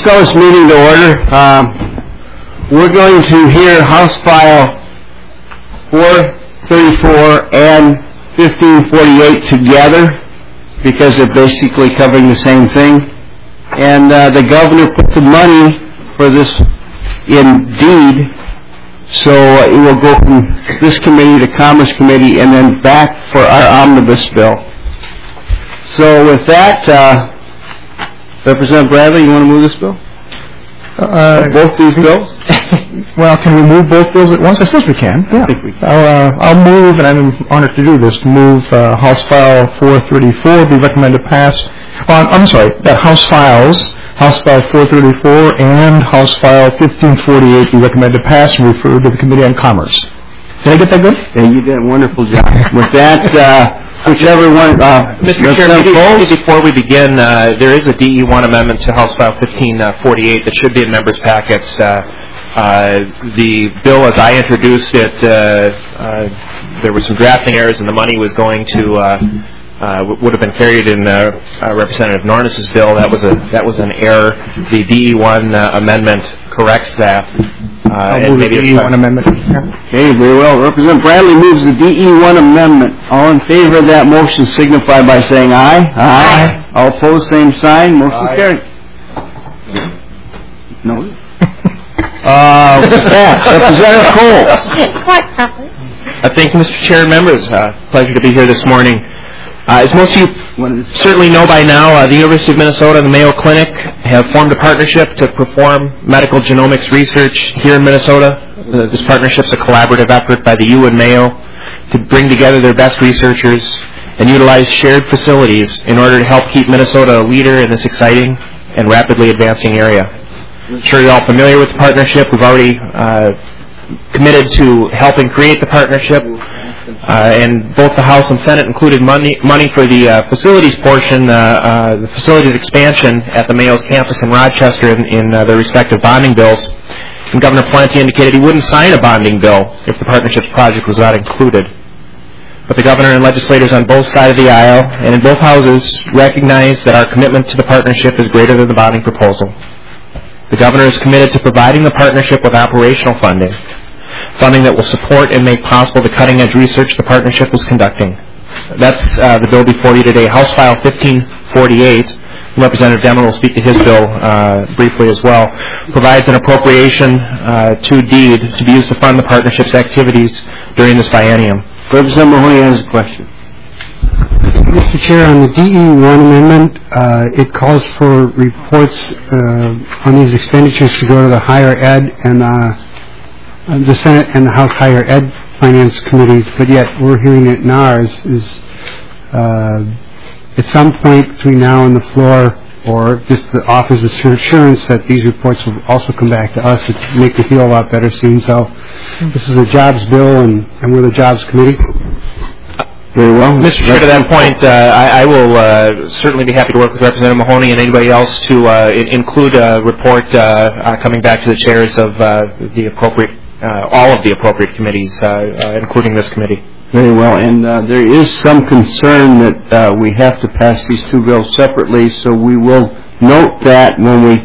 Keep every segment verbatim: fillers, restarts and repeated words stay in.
call this meeting to order. Um, we're going to hear House File four thirty-four and fifteen forty-eight together because they're basically covering the same thing. And uh, the governor put the money for this in deed, so uh, it will go from this committee to Commerce Committee and then back for our omnibus bill. So with that, uh, Representative Bradley, you want to move this bill? Uh, both these bills? Well, can we move both bills at once? I suppose we can. Yeah. I think we can. I'll, uh, I'll move, and I'm honored to do this, move uh, House File four thirty-four be recommended pass. Uh, I'm sorry, that House Files, House File four thirty-four and House File fifteen forty-eight be recommended pass and referred to the Committee on Commerce. Did I get that good? Yeah, you did a wonderful job. With that, uh, whichever one... Uh, Mister Chair, maybe before we begin, uh, there is a D E one amendment to House File fifteen forty-eight that should be in members' packets. Uh, uh, the bill, as I introduced it, uh, uh, there were some drafting errors and the money was going to... Uh, Uh, would have been carried in uh, uh, Representative Nornis's bill. That was a that was an error. The D E one uh, amendment corrects that. Uh, and maybe the D E one amendment. Okay, very well. Representative Bradley moves the D E one amendment. All in favor of that motion signify by saying aye. Aye. Aye. All opposed, same sign. Motion aye. Carried. No. uh, with that, Representative Cole. Uh, thank you, Mister Chair and members. Uh, pleasure to be here this morning. Uh, as most of you certainly know by now, uh, the University of Minnesota and the Mayo Clinic have formed a partnership to perform medical genomics research here in Minnesota. Uh, this partnership is a collaborative effort by the U and Mayo to bring together their best researchers and utilize shared facilities in order to help keep Minnesota a leader in this exciting and rapidly advancing area. I'm sure you're all familiar with the partnership. We've already uh, committed to helping create the partnership. Uh, and both the House and Senate included money money for the uh, facilities portion, uh, uh, the facilities expansion at the Mayo's campus in Rochester in, in uh, their respective bonding bills. And Governor Pawlenty indicated he wouldn't sign a bonding bill if the partnership's project was not included. But the governor and legislators on both sides of the aisle and in both houses recognize that our commitment to the partnership is greater than the bonding proposal. The governor is committed to providing the partnership with operational funding. Funding that will support and make possible the cutting-edge research the partnership is conducting. That's uh, the bill before you today. House File fifteen forty-eight, Representative Demmer will speak to his bill uh, briefly as well, provides an appropriation uh, to deed to be used to fund the partnership's activities during this biennium. Representative Mahoney has a question. Mister Chair, on the D E one amendment, uh, it calls for reports uh, on these expenditures to go to the higher ed and uh, the Senate and the House Higher Ed Finance Committees, but yet we're hearing it in ours. Is uh, at some point between now and the floor, or just the office assurance that these reports will also come back to us to make me feel a lot better seeing so. This is a jobs bill, and, and we're the jobs committee. Very well. Mister Chair, to that point, uh, I, I will uh, certainly be happy to work with Representative Mahoney and anybody else to uh, include a report uh, uh, coming back to the chairs of uh, the appropriate Uh, all of the appropriate committees, uh, uh, including this committee. Very well, and uh, there is some concern that uh, we have to pass these two bills separately, so we will note that when we,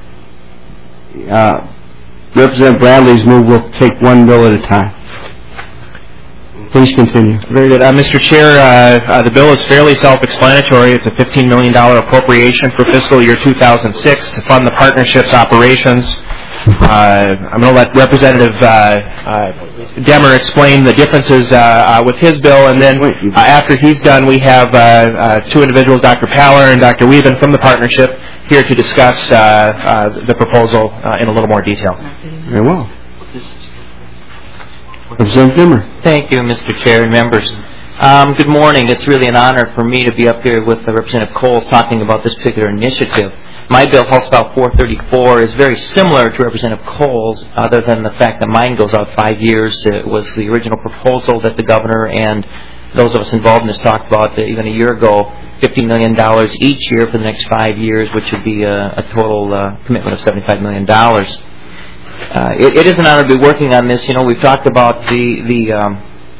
uh, Representative Bradley's move, we'll take one bill at a time. Please continue. Very good. Uh, Mister Chair, uh, uh, the bill is fairly self-explanatory. It's a fifteen million dollars appropriation for fiscal year two thousand six to fund the partnership's operations. Uh, I'm going to let Representative uh, uh, Demmer explain the differences uh, uh, with his bill, and then uh, after he's done, we have uh, uh, two individuals, Doctor Paller and Doctor Weaven from the partnership, here to discuss uh, uh, the proposal uh, in a little more detail. Very well. Representative Demmer. Thank you, Mister Chair and members. Um, good morning. It's really an honor for me to be up here with uh, Representative Coles talking about this particular initiative. My bill, House File four thirty-four, is very similar to Representative Coles, other than the fact that mine goes out five years. It was the original proposal that the governor and those of us involved in this talked about even a year ago, fifty million dollars each year for the next five years, which would be a, a total uh, commitment of seventy-five million dollars. Uh, it, it is an honor to be working on this. You know, we've talked about the, the um,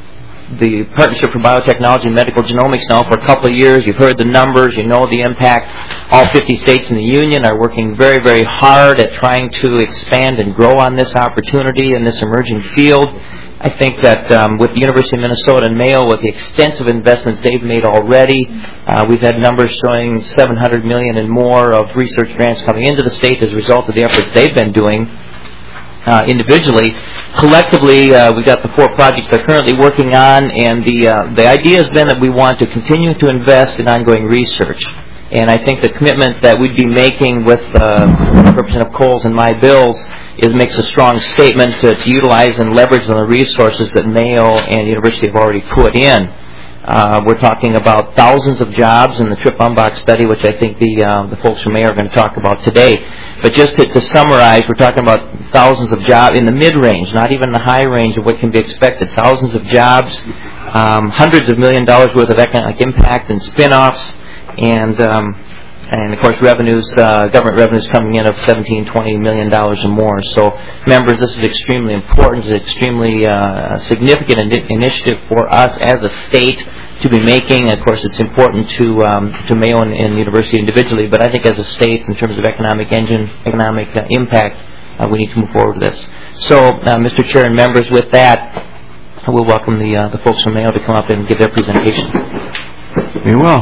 the Partnership for Biotechnology and Medical Genomics now for a couple of years. You've heard the numbers. You know the impact. All fifty states in the Union are working very, very hard at trying to expand and grow on this opportunity in this emerging field. I think that um, with the University of Minnesota and Mayo, with the extensive investments they've made already, uh, we've had numbers showing seven hundred million dollars and more of research grants coming into the state as a result of the efforts they've been doing uh, individually. Collectively, uh, we've got the four projects they're currently working on, and the uh, the idea has been that we want to continue to invest in ongoing research. And I think the commitment that we'd be making with uh, Representative Coles and my bills is makes a strong statement to, to utilize and leverage on the resources that Mayo and University have already put in. Uh, we're talking about thousands of jobs in the Trip Umbach study, which I think the uh, the folks from Mayo are going to talk about today. But just to, to summarize, we're talking about thousands of jobs in the mid-range, not even the high range of what can be expected. Thousands of jobs, um, hundreds of million dollars worth of economic impact and spin-offs, and um, and of course revenues, uh, government revenues coming in of seventeen, twenty million dollars or more. So, members, this is extremely important. It's an extremely uh, significant in- initiative for us as a state to be making. Of course, it's important to um, to Mayo and, and University individually, but I think as a state, in terms of economic engine, economic uh, impact, uh, we need to move forward with this. So, uh, Mister Chair and members, with that, I will welcome the uh, the folks from Mayo to come up and give their presentation. Very well.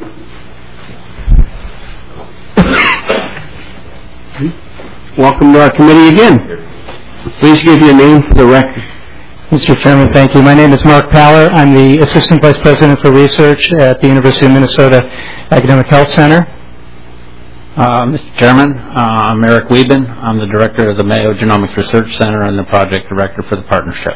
Welcome to our committee again. Please give your name for the record. Mister Chairman, thank you. My name is Mark Paller. I'm the Assistant Vice President for Research at the University of Minnesota Academic Health Center. Uh, Mister Chairman, uh, I'm Eric Wieben. I'm the Director of the Mayo Genomics Research Center and the Project Director for the Partnership.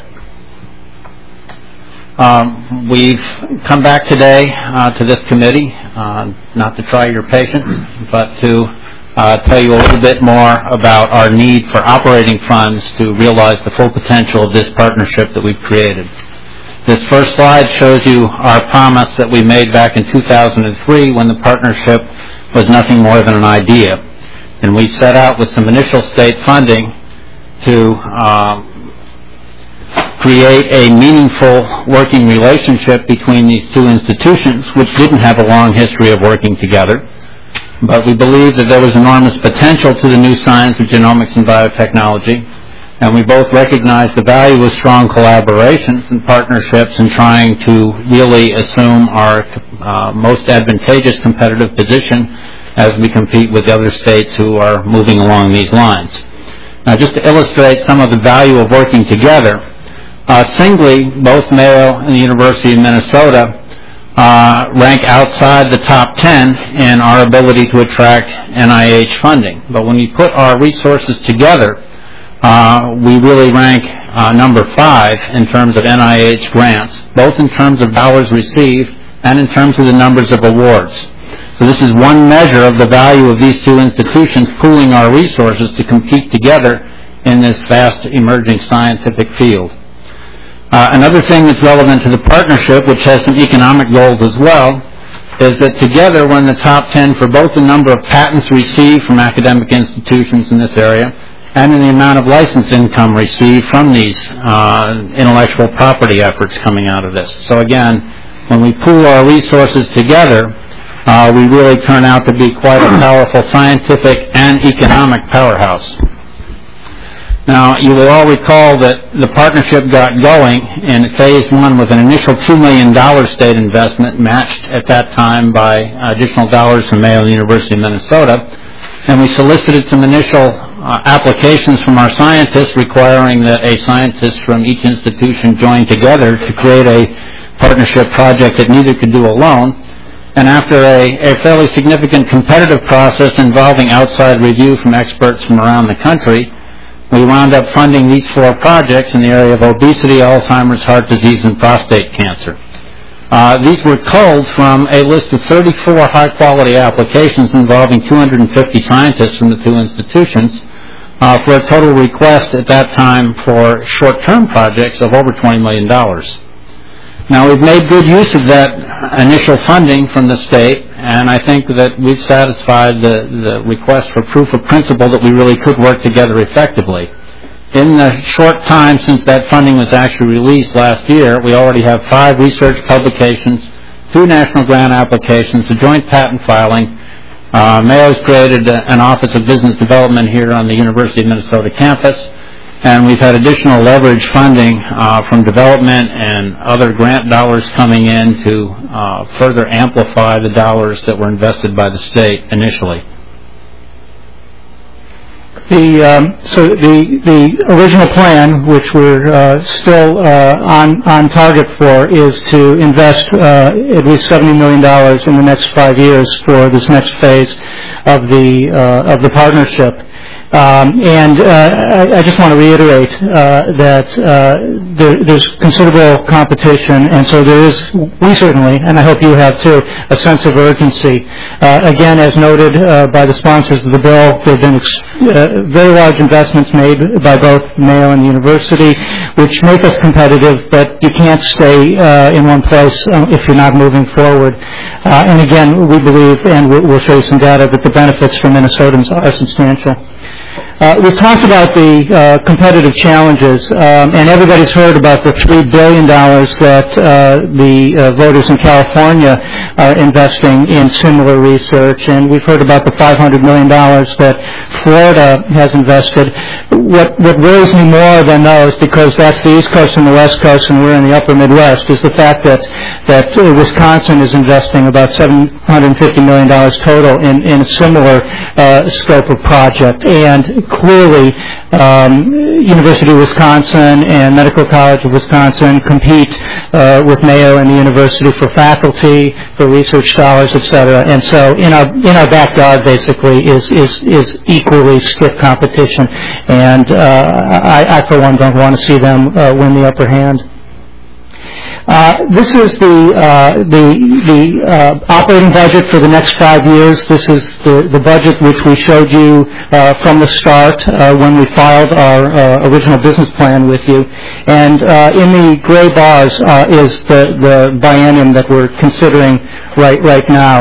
Um, we've come back today uh, to this committee, uh, not to try your patience, but to uh, tell you a little bit more about our need for operating funds to realize the full potential of this partnership that we've created. This first slide shows you our promise that we made back in two thousand three when the partnership was nothing more than an idea. And we set out with some initial state funding to uh, create a meaningful working relationship between these two institutions, which didn't have a long history of working together. But we believed that there was enormous potential to the new science of genomics and biotechnology, and we both recognized the value of strong collaborations and partnerships in trying to really assume our uh, most advantageous competitive position as we compete with the other states who are moving along these lines. Now, just to illustrate some of the value of working together, Uh, singly, both Mayo and the University of Minnesota uh, rank outside the top ten in our ability to attract N I H funding. But when we put our resources together, uh, we really rank uh, number five in terms of N I H grants, both in terms of dollars received and in terms of the numbers of awards. So this is one measure of the value of these two institutions pooling our resources to compete together in this fast emerging scientific field. Uh, another thing that's relevant to the partnership, which has some economic goals as well, is that together we're in the top ten for both the number of patents received from academic institutions in this area and in the amount of license income received from these uh, intellectual property efforts coming out of this. So again, when we pool our resources together, uh, we really turn out to be quite a powerful scientific and economic powerhouse. Now, you will all recall that the partnership got going in phase one with an initial two million dollars state investment matched at that time by additional dollars from Mayo and the University of Minnesota. And we solicited some initial uh, applications from our scientists requiring that a scientist from each institution join together to create a partnership project that neither could do alone. And after a, a fairly significant competitive process involving outside review from experts from around the country, we wound up funding these four projects in the area of obesity, Alzheimer's, heart disease, and prostate cancer. Uh, these were culled from a list of thirty-four high-quality applications involving two hundred fifty scientists from the two institutions uh, for a total request at that time for short-term projects of over twenty million dollars. Now, we've made good use of that initial funding from the state, and I think that we've satisfied the, the request for proof of principle that we really could work together effectively. in the short time since that funding was actually released last year, we already have five research publications, two national grant applications, a joint patent filing. Uh, Mayo has created a, an Office of Business Development here on the University of Minnesota campus, and we've had additional leverage funding uh, from development and other grant dollars coming in to uh, further amplify the dollars that were invested by the state initially. The um, so the the original plan, which we're uh, still uh, on on target for, is to invest uh, at least seventy million dollars in the next five years for this next phase of the uh, of the partnership. Um, and uh, I, I just want to reiterate uh, that uh, there, there's considerable competition, and so there is, we certainly, and I hope you have too, a sense of urgency. Uh, again, as noted uh, by the sponsors of the bill, there have been ex- uh, very large investments made by both Mayo and the university, which make us competitive, but you can't stay uh, in one place um, if you're not moving forward. Uh, and again, we believe, and we'll, we'll show you some data, that the benefits for Minnesotans are substantial. Uh, we've talked about the uh, competitive challenges, um, and everybody's heard about the three billion dollars that uh, the uh, voters in California are investing in similar research, and we've heard about the five hundred million dollars that Florida has invested. What, what worries me more than those, because that's the East Coast and the West Coast, and we're in the upper Midwest, is the fact that, that uh, Wisconsin is investing about seven hundred fifty million dollars total in, in a similar uh, scope of project. And clearly, um, University of Wisconsin and Medical College of Wisconsin compete uh, with Mayo and the university for faculty, for research scholars, et cetera. And so, in our in our backyard, basically, is is is equally stiff competition. And uh, I, I, for one, don't want to see them uh, win the upper hand. Uh, this is the uh, the the uh, operating budget for the next five years. This is the, the budget which we showed you uh, from the start uh, when we filed our uh, original business plan with you. And uh, in the gray bars uh, is the, the biennium that we're considering right right now.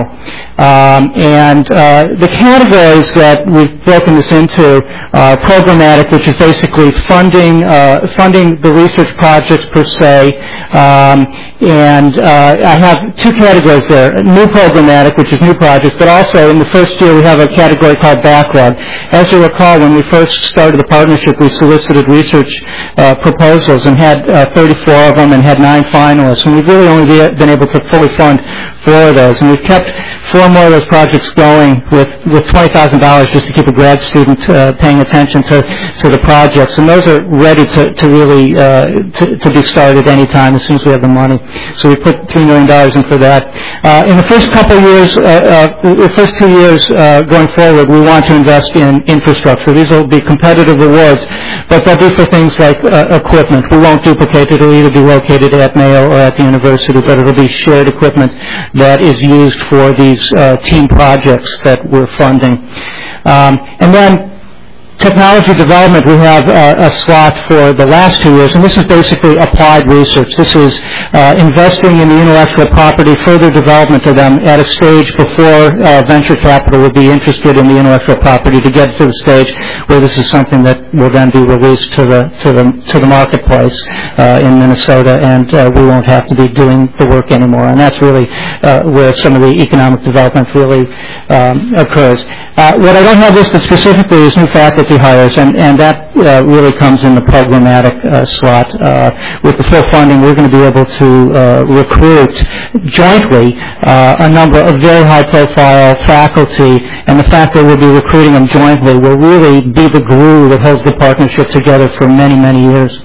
Um, and uh, the categories that we've broken this into are programmatic, which is basically funding uh, funding the research projects per se. Um, and uh, I have two categories there: new programmatic, which is new projects, but also in the first year we have a category called backlog. As you recall, when we first started the partnership, we solicited research uh, proposals and had uh, thirty-four of them and had nine finalists, and we've really only be, been able to fully fund four of those, and we've kept four more of those projects going with, with twenty thousand dollars just to keep a grad student uh, paying attention to, to the projects, and those are ready to, to really uh, to, to be started any time as soon as we have the money. So we put three million dollars in for that. Uh, in the first couple of years, uh, uh, the first two years uh, going forward, we want to invest in infrastructure. These will be competitive awards, but they'll be for things like uh, equipment. We won't duplicate it. It'll either be located at Mayo or at the university, but it'll be shared equipment that is used for these uh, team projects that we're funding. Um, and then technology development, we have uh, a slot for the last two years, and this is basically applied research. This is uh, investing in the intellectual property, further development of them at a stage before uh, venture capital would be interested in the intellectual property to get to the stage where this is something that will then be released to the to the to the marketplace uh, in Minnesota, and uh, we won't have to be doing the work anymore. And that's really uh, where some of the economic development really um, occurs. Uh, what I don't have listed specifically is new faculty hires, and, and that uh, really comes in the programmatic uh, slot. Uh, with the full funding, we're going to be able to uh, recruit jointly uh, a number of very high-profile faculty, and the fact that we'll be recruiting them jointly will really be the glue that holds the partnership together for many, many years.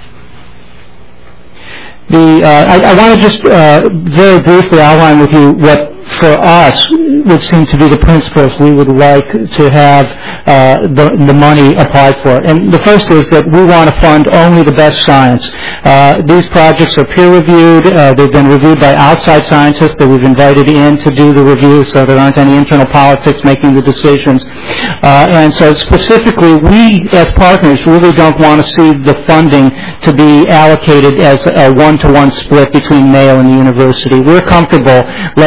The, uh, I, I want to just uh, very briefly outline with you what, for us, would seem to be the principles we would like to have uh, the, the money applied for. And the first is that we want to fund only the best science. Uh, these projects are peer-reviewed. Uh, they've been reviewed by outside scientists that we've invited in to do the review, so there aren't any internal politics making the decisions. Uh, and so specifically, we as partners really don't want to see the funding to be allocated as a one-to-one split between Mayo and the university. We're comfortable letting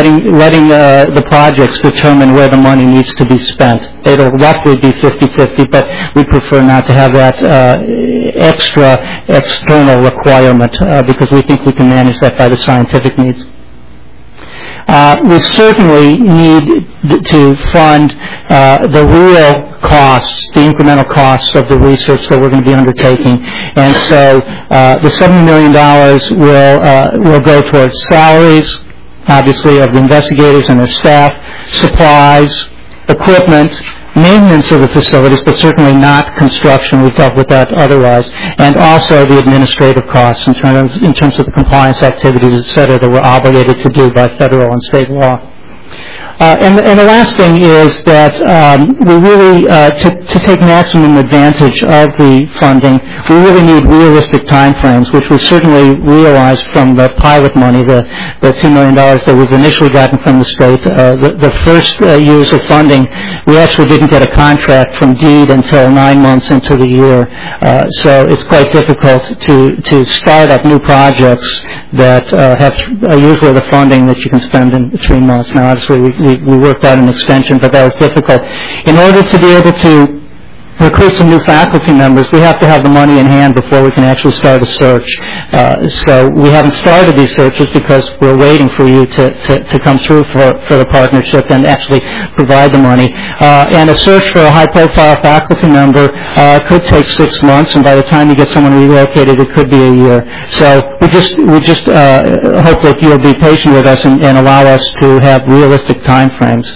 letting uh, the projects determine where the money needs to be spent. It'll roughly be fifty-fifty, but we prefer not to have that uh, extra external requirement uh, because we think we can manage that by the scientific needs. Uh, we certainly need to fund uh, the real costs, the incremental costs of the research that we're going to be undertaking. And so uh, the seventy million dollars will, uh, will go towards salaries, obviously, of the investigators and their staff, supplies, equipment, maintenance of the facilities, but certainly not construction. We've dealt with that otherwise. And also the administrative costs in terms, in terms of the compliance activities, et cetera, that we're obligated to do by federal and state law. Uh, and, and the last thing is that um, we really, uh, to, to take maximum advantage of the funding, we really need realistic timeframes, which we certainly realized from the pilot money, the, the two million dollars that we've initially gotten from the state. Uh, the, the first uh, years of funding, we actually didn't get a contract from DEED until nine months into the year. Uh, so it's quite difficult to, to start up new projects that uh, have uh, usually the funding that you can spend in three months. Now, obviously, we We, we worked out an extension, but that was difficult. In order to be able to recruit some new faculty members, we have to have the money in hand before we can actually start a search. Uh, so we haven't started these searches because we're waiting for you to, to, to come through for, for the partnership and actually provide the money. Uh, and a search for a high-profile faculty member uh, could take six months, and by the time you get someone relocated, it could be a year. So we just we just uh, hope that you'll be patient with us and, and allow us to have realistic time frames.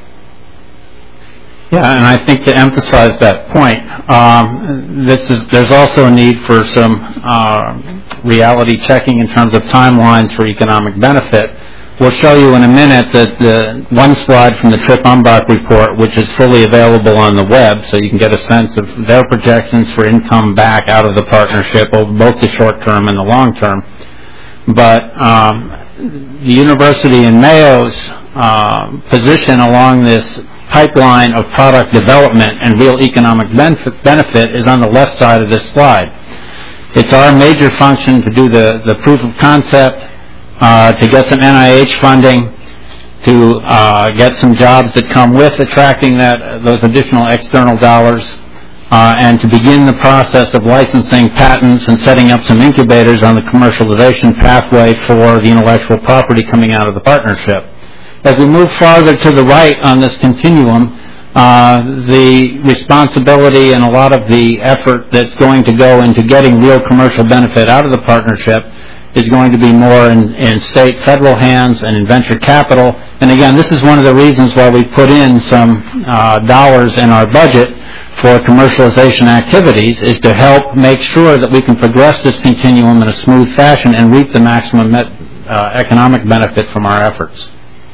Yeah, and I think to emphasize that point, um, this is there's also a need for some uh, reality checking in terms of timelines for economic benefit. We'll show you in a minute that the one slide from the Trip Umbach report, which is fully available on the web, so you can get a sense of their projections for income back out of the partnership over both the short term and the long term. But um, the University and Mayo's uh, position along this pipeline of product development and real economic benefit, benefit is on the left side of this slide. It's our major function to do the, the proof of concept, uh, to get some N I H funding, to uh, get some jobs that come with attracting that those additional external dollars, uh, and to begin the process of licensing patents and setting up some incubators on the commercialization pathway for the intellectual property coming out of the partnership. As we move farther to the right on this continuum, uh, the responsibility and a lot of the effort that's going to go into getting real commercial benefit out of the partnership is going to be more in, in state, federal hands and in venture capital. And again, this is one of the reasons why we put in some uh, dollars in our budget for commercialization activities, is to help make sure that we can progress this continuum in a smooth fashion and reap the maximum met, uh, economic benefit from our efforts.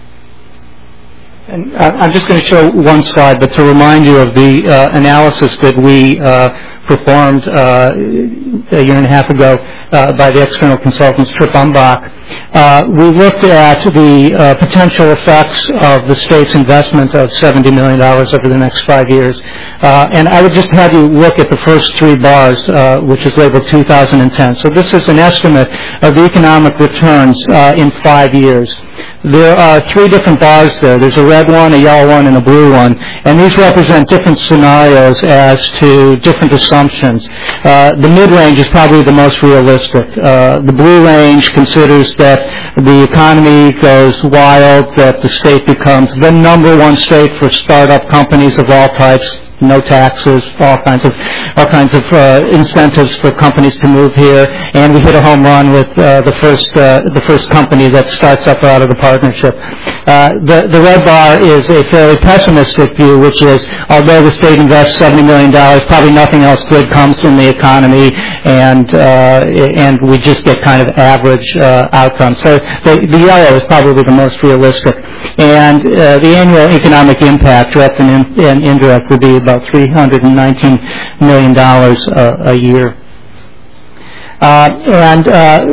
And I'm just going to show one slide, but to remind you of the uh, analysis that we uh, performed uh, a year and a half ago uh, by the external consultants, Trip Umbach. Uh, we looked at the uh, potential effects of the state's investment of seventy million dollars over the next five years. Uh, and I would just have you look at the first three bars, uh, which is labeled two thousand ten. So this is an estimate of the economic returns uh, in five years. There are three different bars there. There's a red one, a yellow one, and a blue one. And these represent different scenarios as to different assumptions. Uh, the mid-range is probably the most realistic. Uh, the blue range considers that the economy goes wild, that the state becomes the number one state for startup companies of all types, no taxes, all kinds of all kinds of uh, incentives for companies to move here, and we hit a home run with uh, the first uh, the first company that starts up out of the partnership. Uh, the the red bar is a fairly pessimistic view, which is although the state invests seventy million dollars, probably nothing else good comes from the economy, and uh, and we just get kind of average uh, outcomes. So the, the yellow is probably the most realistic, and uh, the annual economic impact, direct and, in, and indirect, would be about three hundred nineteen million dollars uh, a year. Uh, and uh,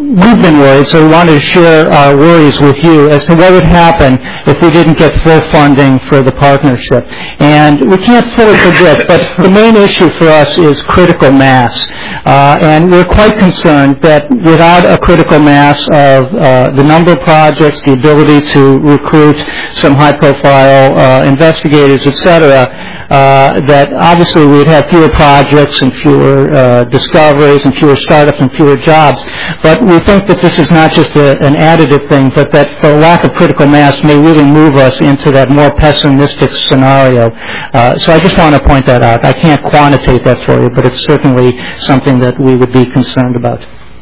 we've been worried, so we wanted to share our worries with you as to what would happen if we didn't get full funding for the partnership. And we can't fully predict, but the main issue for us is critical mass. Uh, and we're quite concerned that without a critical mass of uh, the number of projects, the ability to recruit some high-profile uh, investigators, et cetera, uh, that obviously we'd have fewer projects and fewer uh, discoveries and fewer startups and fewer jobs. But we think that this is not just a, an additive thing, but that the lack of critical mass may really move us into that more pessimistic scenario. Uh, so I just want to point that out. I can't quantitate that for you, but it's certainly something that we would be concerned about.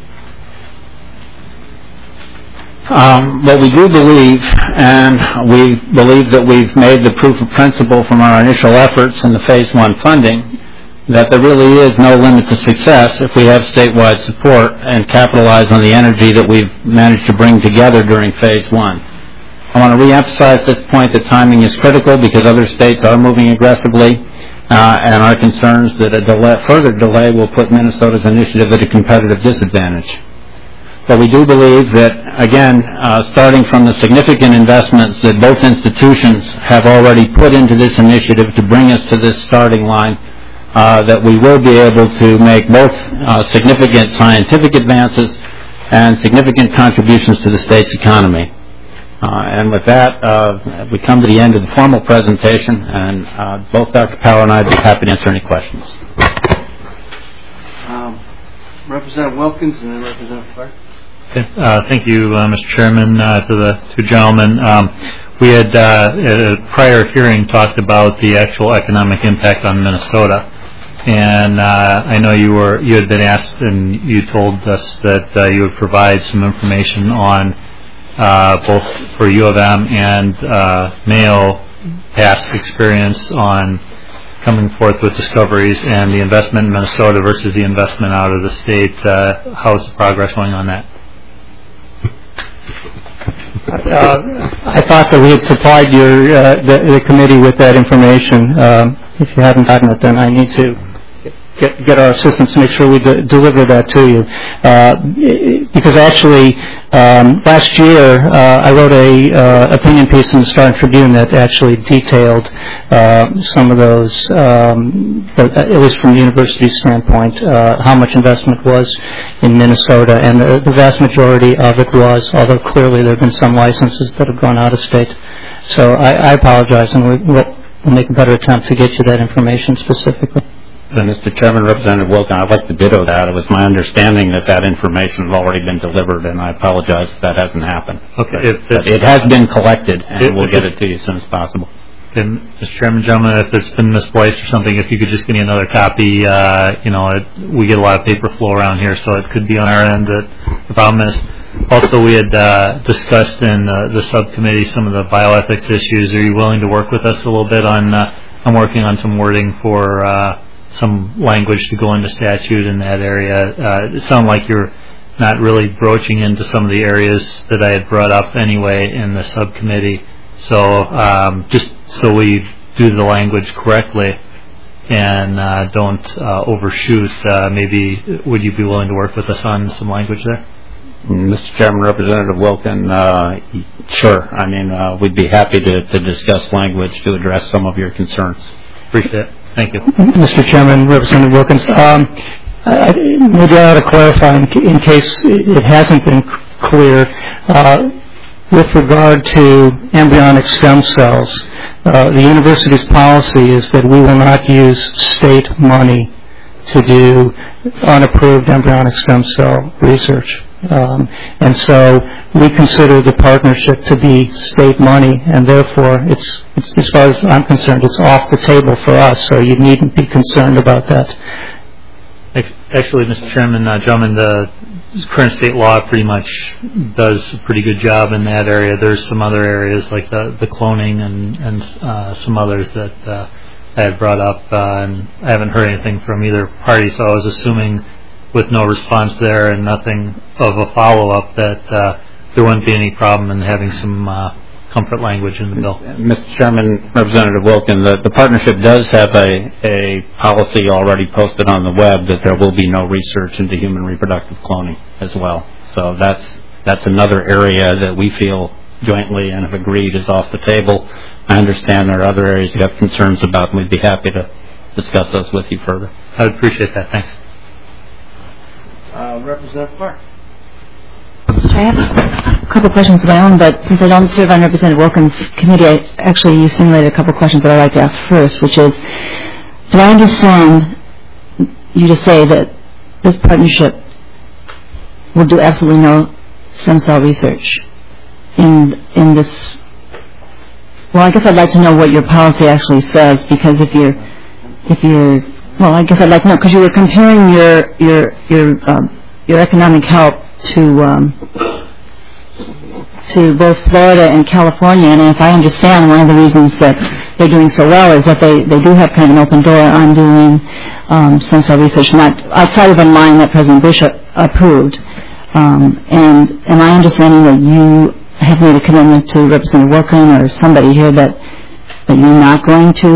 Um, what we do believe, and we believe that we've made the proof of principle from our initial efforts in the phase one funding, that there really is no limit to success if we have statewide support and capitalize on the energy that we've managed to bring together during phase one. I want to reemphasize at this point that timing is critical because other states are moving aggressively, uh, and our concerns that a delay, further delay will put Minnesota's initiative at a competitive disadvantage. But we do believe that, again, uh, starting from the significant investments that both institutions have already put into this initiative to bring us to this starting line, uh, that we will be able to make both uh, significant scientific advances and significant contributions to the state's economy. Uh, and with that, uh, we come to the end of the formal presentation, and uh, both Doctor Power and I would be happy to answer any questions. Um, Representative Wilkins and then Representative Clark. Uh, thank you, uh, Mister Chairman, uh, to the two gentlemen. Um, we had, uh, at a prior hearing, talked about the actual economic impact on Minnesota, and uh, I know you were you had been asked, and you told us that uh, you would provide some information on uh, both for U of M and uh, Mayo past experience on coming forth with discoveries and the investment in Minnesota versus the investment out of the state. Uh, how's the progress going on that? Uh, I thought that we had supplied your uh, the, the committee with that information. Um, if you haven't gotten it, then I need to get, get our assistants to make sure we de- deliver that to you. Uh, because actually, um, last year uh, I wrote a uh, opinion piece in the Star Tribune that actually detailed uh, some of those, um, at least from the university's standpoint, uh, how much investment was in Minnesota, and the, the vast majority of it was, although clearly there have been some licenses that have gone out of state. So I, I apologize, and we, we'll, we'll make a better attempt to get you that information specifically. Uh, Mister Chairman, Representative Wilkin, I'd like to ditto that. It was my understanding that that information has already been delivered, and I apologize if that hasn't happened. Okay. But, if, but it has been collected, and if, we'll if, get it to you as soon as possible. And Mister Chairman, gentlemen, if it's been misplaced or something, if you could just give me another copy, uh, you know, it, we get a lot of paper flow around here, so it could be on our end that the problem is. Also, we had uh, discussed in uh, the subcommittee some of the bioethics issues. Are you willing to work with us a little bit on, uh, I'm working on some wording for uh, some language to go into statute in that area. Uh, it sounded like you're not really broaching into some of the areas that I had brought up anyway in the subcommittee. So um, just so we do the language correctly and uh, don't uh, overshoot, uh, maybe would you be willing to work with us on some language there? Mister Chairman, Representative Wilkin, uh, sure. I mean, uh, we'd be happy to, to discuss language to address some of your concerns. Appreciate it. Thank you. Mister Chairman, Representative Wilkins, um, I, maybe I ought to clarify in, in case it hasn't been clear. Uh, with regard to embryonic stem cells, uh, the university's policy is that we will not use state money to do unapproved embryonic stem cell research. Um, and so we consider the partnership to be state money, and therefore, it's, it's, as far as I'm concerned, it's off the table for us, so you needn't be concerned about that. Actually, Mister Chairman, uh, gentlemen, the current state law pretty much does a pretty good job in that area. There's some other areas like the, the cloning and, and uh, some others that uh, I had brought up, uh, and I haven't heard anything from either party, so I was assuming with no response there and nothing of a follow-up that uh, there wouldn't be any problem in having some uh, comfort language in the bill. Mister Chairman, Representative Wilkin, the, the partnership does have a, a policy already posted on the web that there will be no research into human reproductive cloning as well. So that's that's another area that we feel jointly and have agreed is off the table. I understand there are other areas you have concerns about, and we'd be happy to discuss those with you further. I would appreciate that. Thanks. Uh, Representative Clark. I have a couple of questions of my own, but since I don't serve on Representative Wilkins' committee, I, actually you simulated a couple of questions that I'd like to ask first, which is, do I understand you to say that this partnership will do absolutely no stem cell research in in this? Well, I guess I'd like to know what your policy actually says, because if you're if you're well, I guess I'd like to know, because you were comparing your your your um, your economic help to um, to both Florida and California, and if I understand, one of the reasons that they're doing so well is that they, they do have kind of an open door on doing um, stem cell research, not outside of a line that President Bush approved. Um, and am I understanding that you have made a commitment to Representative Wilkin or somebody here that that you're not going to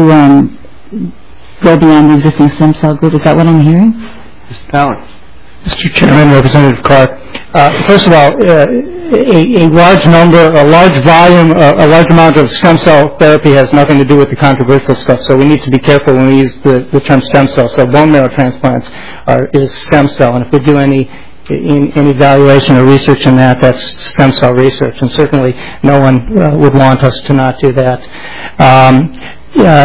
um, go beyond the existing stem cell group? Is that what I'm hearing? Mister Powers. Mister Chairman, Representative Clark, uh, first of all, uh, a, a large number, a large volume, uh, a large amount of stem cell therapy has nothing to do with the controversial stuff, so we need to be careful when we use the, the term stem cell. So bone marrow transplants are, is stem cell, and if we do any in, in evaluation or research in that, that's stem cell research, and certainly no one uh, would want us to not do that. Um, uh,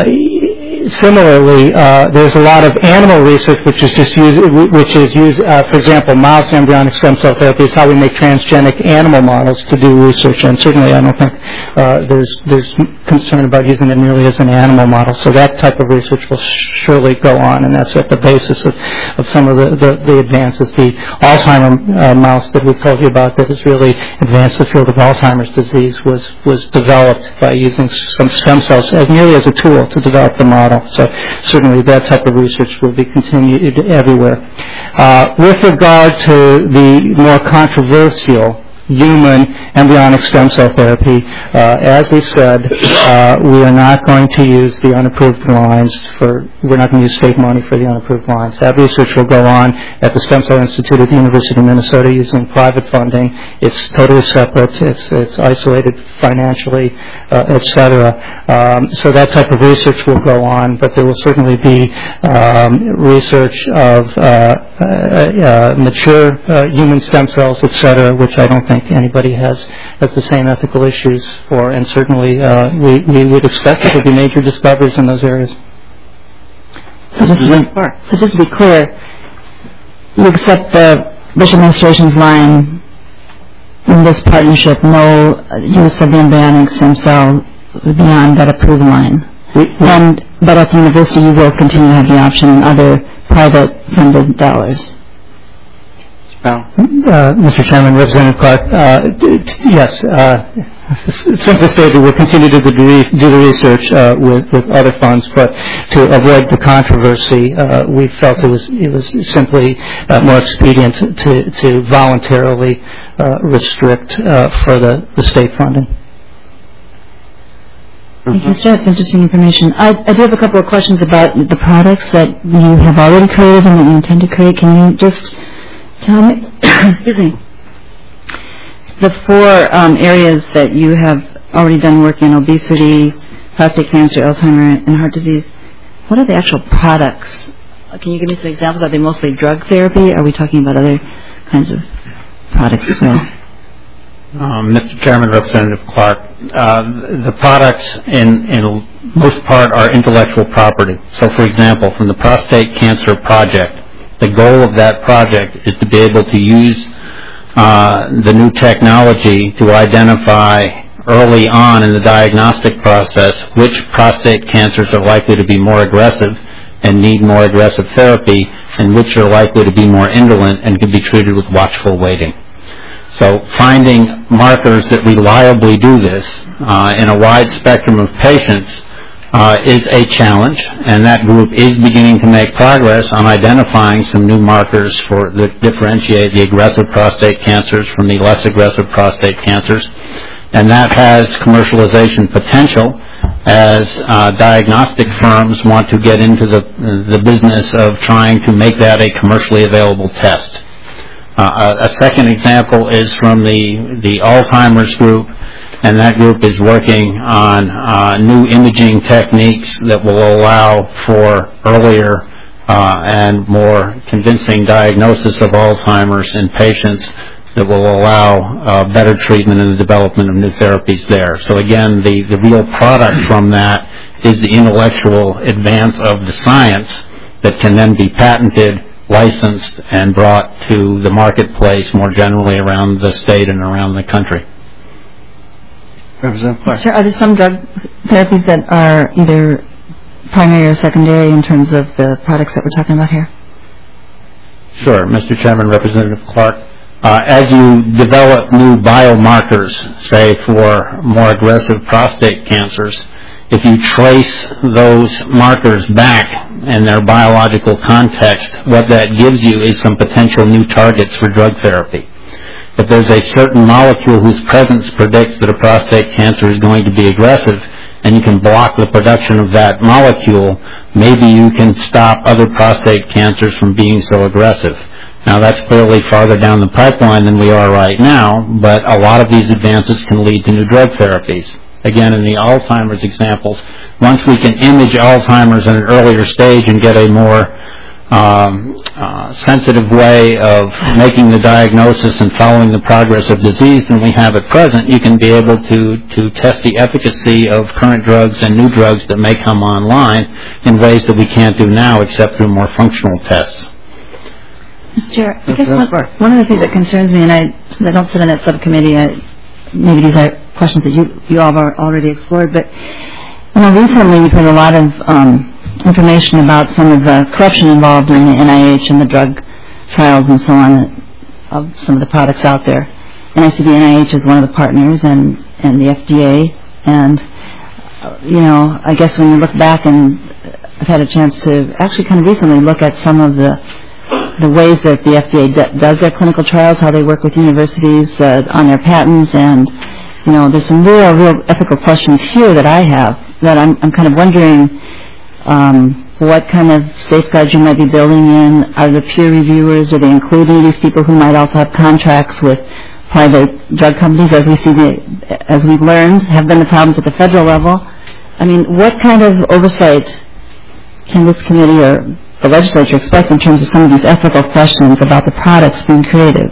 Similarly, uh, there's a lot of animal research which is just used, which is used, uh, for example, mouse embryonic stem cell therapy is how we make transgenic animal models to do research, and certainly I don't think uh, there's there's concern about using it merely as an animal model. So that type of research will surely go on, and that's at the basis of, of some of the, the, the advances. The Alzheimer uh, mouse that we told you about that has really advanced the field of Alzheimer's disease was was developed by using some stem cells as merely as a tool to develop the model. So certainly that type of research will be continued everywhere. Uh, with regard to the more controversial human embryonic stem cell therapy, uh, as we said, uh, we are not going to use the unapproved lines for, we're not going to use state money for the unapproved lines. That research will go on at the Stem Cell Institute at the University of Minnesota using private funding. It's totally separate. It's, it's isolated financially, uh, et cetera. Um, so that type of research will go on, but there will certainly be um, research of uh, uh, uh, mature uh, human stem cells, et cetera, which I don't think anybody has has the same ethical issues for, and certainly uh, we, we would expect there to be major discoveries in those areas. So just, to be, so just to be clear, you accept the Bush administration's line in this partnership, no use of the embryonic stem cell beyond that approved line. We, we, and but at the university you will continue to have the option in other private funded dollars. Uh, Mister Chairman, Representative Clark, uh, d- d- yes, uh, simply stated, we'll continue to do the, re- do the research uh, with, with other funds, but to avoid the controversy, uh, we felt it was it was simply uh, more expedient to, to voluntarily uh, restrict uh, for the, the state funding. Thank you, sir. That's interesting information. I, I do have a couple of questions about the products that you have already created and that you intend to create. Can you just tell me, excuse me, the four um, areas that you have already done work in: obesity, prostate cancer, Alzheimer, and heart disease. What are the actual products? Can you give me some examples? Are they mostly drug therapy? Are we talking about other kinds of products as well? Um, Mister Chairman, Representative Clark, uh, the products in, in most part are intellectual property. So, for example, from the prostate cancer project, the goal of that project is to be able to use uh, the new technology to identify early on in the diagnostic process which prostate cancers are likely to be more aggressive and need more aggressive therapy, and which are likely to be more indolent and can be treated with watchful waiting. So finding markers that reliably do this uh, in a wide spectrum of patients uh, is a challenge, and that group is beginning to make progress on identifying some new markers for that differentiate the aggressive prostate cancers from the less aggressive prostate cancers, and that has commercialization potential as uh, diagnostic firms want to get into the the business of trying to make that a commercially available test. Uh, a, a second example is from the, the Alzheimer's group, and that group is working on uh, new imaging techniques that will allow for earlier uh, and more convincing diagnosis of Alzheimer's in patients that will allow uh, better treatment and the development of new therapies there. So again, the, the real product from that is the intellectual advance of the science that can then be patented, licensed, and brought to the marketplace more generally around the state and around the country. Representative Clark. Sure. Are there some drug therapies that are either primary or secondary in terms of the products that we're talking about here? Sure, Mister Chairman, Representative Clark. Uh, as you develop new biomarkers, say for more aggressive prostate cancers, if you trace those markers back in their biological context, what that gives you is some potential new targets for drug therapy. If there's a certain molecule whose presence predicts that a prostate cancer is going to be aggressive, and you can block the production of that molecule, maybe you can stop other prostate cancers from being so aggressive. Now, that's clearly farther down the pipeline than we are right now, but a lot of these advances can lead to new drug therapies. Again, in the Alzheimer's examples, once we can image Alzheimer's at an earlier stage and get a more um, uh, sensitive way of making the diagnosis and following the progress of disease than we have at present, you can be able to, to test the efficacy of current drugs and new drugs that may come online in ways that we can't do now except through more functional tests. Mister Chair, I guess one, one of the things that concerns me, and I, since I don't sit on that subcommittee, I, maybe these are questions that you, you all have already explored, but you know, recently we've heard a lot of um, information about some of the corruption involved in the N I H and the drug trials and so on of some of the products out there. And I see the N I H as one of the partners and, and the F D A. And, uh, you know, I guess when you look back, and I've had a chance to actually kind of recently look at some of the the ways that the F D A d- does their clinical trials, how they work with universities uh, on their patents, and you know, there's some real, real ethical questions here that I have that I'm, I'm kind of wondering um, what kind of safeguards you might be building in. Are the peer reviewers, are they including these people who might also have contracts with private drug companies, as we see, the, as we've learned, have been the problems at the federal level? I mean, what kind of oversight can this committee or the legislature expect in terms of some of these ethical questions about the products being created?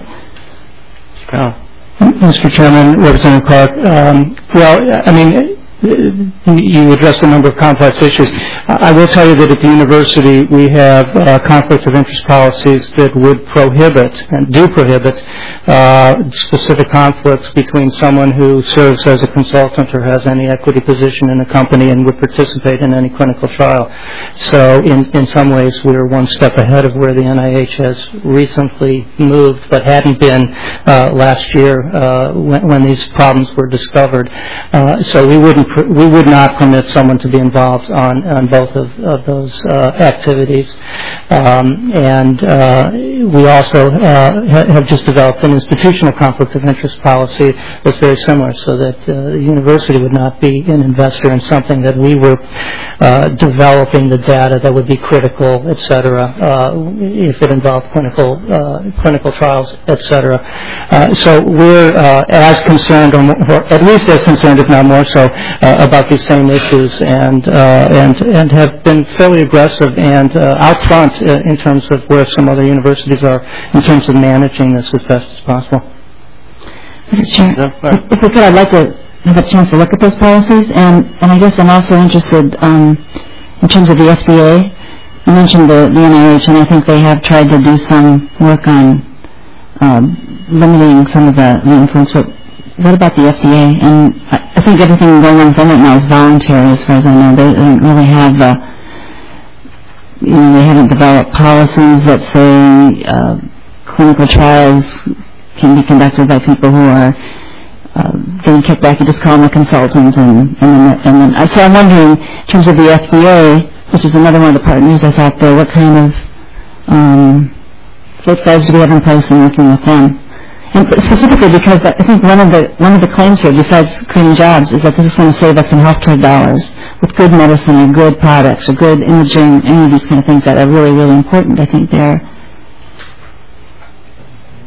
Oh. Mister Chairman, Representative Clark, um, well, I mean, you addressed a number of complex issues. I will tell you that at the university we have uh, conflict of interest policies that would prohibit and do prohibit uh, specific conflicts between someone who serves as a consultant or has any equity position in a company and would participate in any clinical trial. So in, in some ways we're one step ahead of where the N I H has recently moved, but hadn't been uh, last year uh, when, when these problems were discovered. Uh, so we wouldn't we would not permit someone to be involved on, on both of, of those uh, activities. Um, and uh, we also uh, ha- have just developed an institutional conflict of interest policy that's very similar, so that uh, the university would not be an investor in something that we were uh, developing the data that would be critical, et cetera, uh, if it involved clinical uh, clinical trials, et cetera. Uh, so we're uh, as concerned, or, more, or at least as concerned, if not more so, uh, about these same issues, and uh, and and have been fairly aggressive and uh, out front uh, in terms of where some other universities are in terms of managing this as best as possible. Mister Chair, if we could, I'd like to have a chance to look at those policies, and, and I guess I'm also interested um, in terms of the F D A. You mentioned the, the N I H, and I think they have tried to do some work on um, limiting some of the, the influence. But what about the F D A? And I, I think everything going on with them right now is voluntary, as far as I know. They don't really have, uh, you know, they haven't developed policies that say uh, clinical trials can be conducted by people who are uh, getting kicked back. You just call them a consultant, and and then, and then so I'm wondering, in terms of the F D A, which is another one of the partners that's out there, what kind of um, safeguards do we have in place in working with them? And specifically because I think one of the one of the claims here, besides creating jobs, is that this is going to save us some healthcare dollars with good medicine and good products or good imaging, any of these kind of things that are really, really important. I think they're.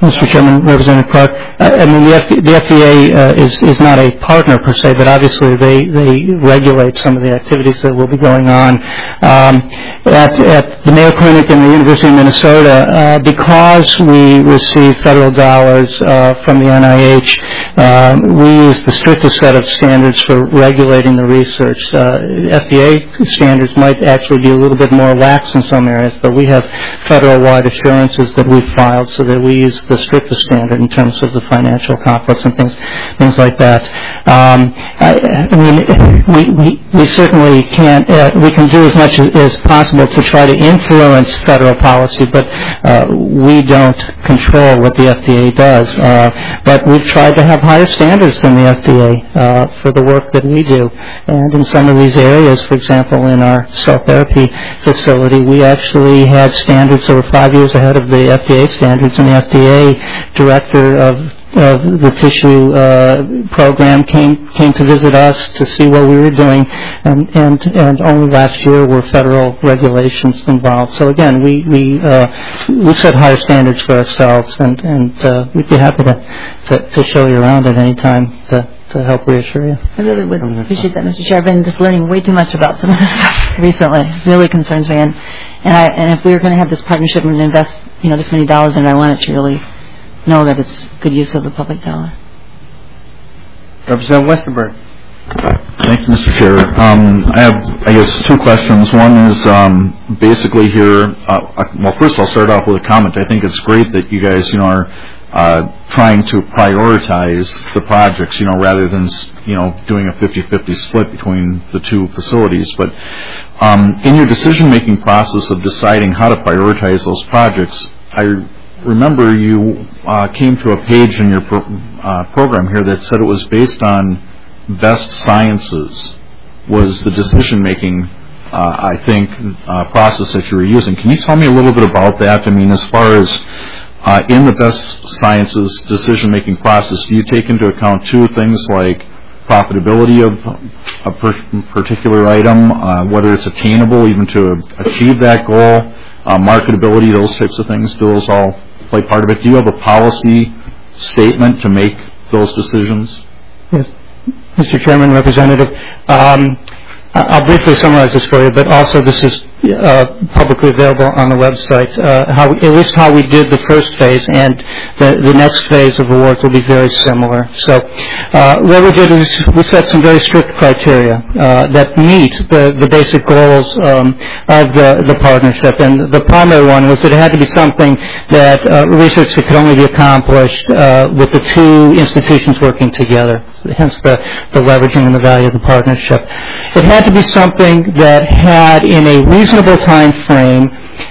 Mister Chairman, Representative Clark, I, I mean the, F, the F D A uh, is is not a partner per se, but obviously they, they regulate some of the activities that will be going on um, at at the Mayo Clinic and the University of Minnesota. Uh, because we receive federal dollars uh, from the N I H, uh, we use the strictest set of standards for regulating the research. Uh, F D A standards might actually be a little bit more lax in some areas, but we have federal-wide assurances that we've filed so that we use the strictest standard in terms of the financial conflicts and things things like that. Um, I, I mean, we, we, we certainly can't, uh, we can do as much as, as possible to try to influence federal policy, but uh, we don't control what the F D A does. Uh, but we've tried to have higher standards than the F D A uh, for the work that we do. And in some of these areas, for example, in our cell therapy facility, we actually had standards that were five years ahead of the F D A standards, and the F D A director of of the tissue uh, program came came to visit us to see what we were doing, and and, and only last year were federal regulations involved. So again, we we uh, we set higher standards for ourselves, and and uh, we'd be happy to, to to show you around at any time to to help reassure you. I really would appreciate that, Mister Chair. I've been just learning way too much about some of this stuff recently. It really concerns me, and and I and if we were going to have this partnership and invest, you know, this many dollars in it, I want it to really know that it's good use of the public dollar. Representative Westerberg. Thank you, Mister Chair. Um, I have, I guess, two questions. One is um, basically here. Uh, well, first I'll start off with a comment. I think it's great that you guys, you know, are uh, trying to prioritize the projects, you know, rather than, you know, doing a fifty-fifty split between the two facilities. But um, in your decision-making process of deciding how to prioritize those projects, I remember you uh, came to a page in your pro uh, program here that said it was based on best sciences was the decision-making, uh, I think, uh, process that you were using. Can you tell me a little bit about that? I mean, as far as uh, in the best sciences decision-making process, do you take into account two things like profitability of a per particular item, uh, whether it's attainable even to achieve that goal, uh, marketability, those types of things? Do those all play part of it? Do you have a policy statement to make those decisions? Yes, Mister Chairman, Representative. Um, I'll briefly summarize this for you, but also this is uh, publicly available on the website, uh, how we, at least how we did the first phase, and the, the next phase of the work will be very similar. So uh, what we did is we set some very strict criteria uh, that meet the, the basic goals um, of the, the partnership, and the primary one was that it had to be something that uh, research that could only be accomplished uh, with the two institutions working together, hence the, the leveraging and the value of the partnership. It had to be something that had, in a reasonable time frame,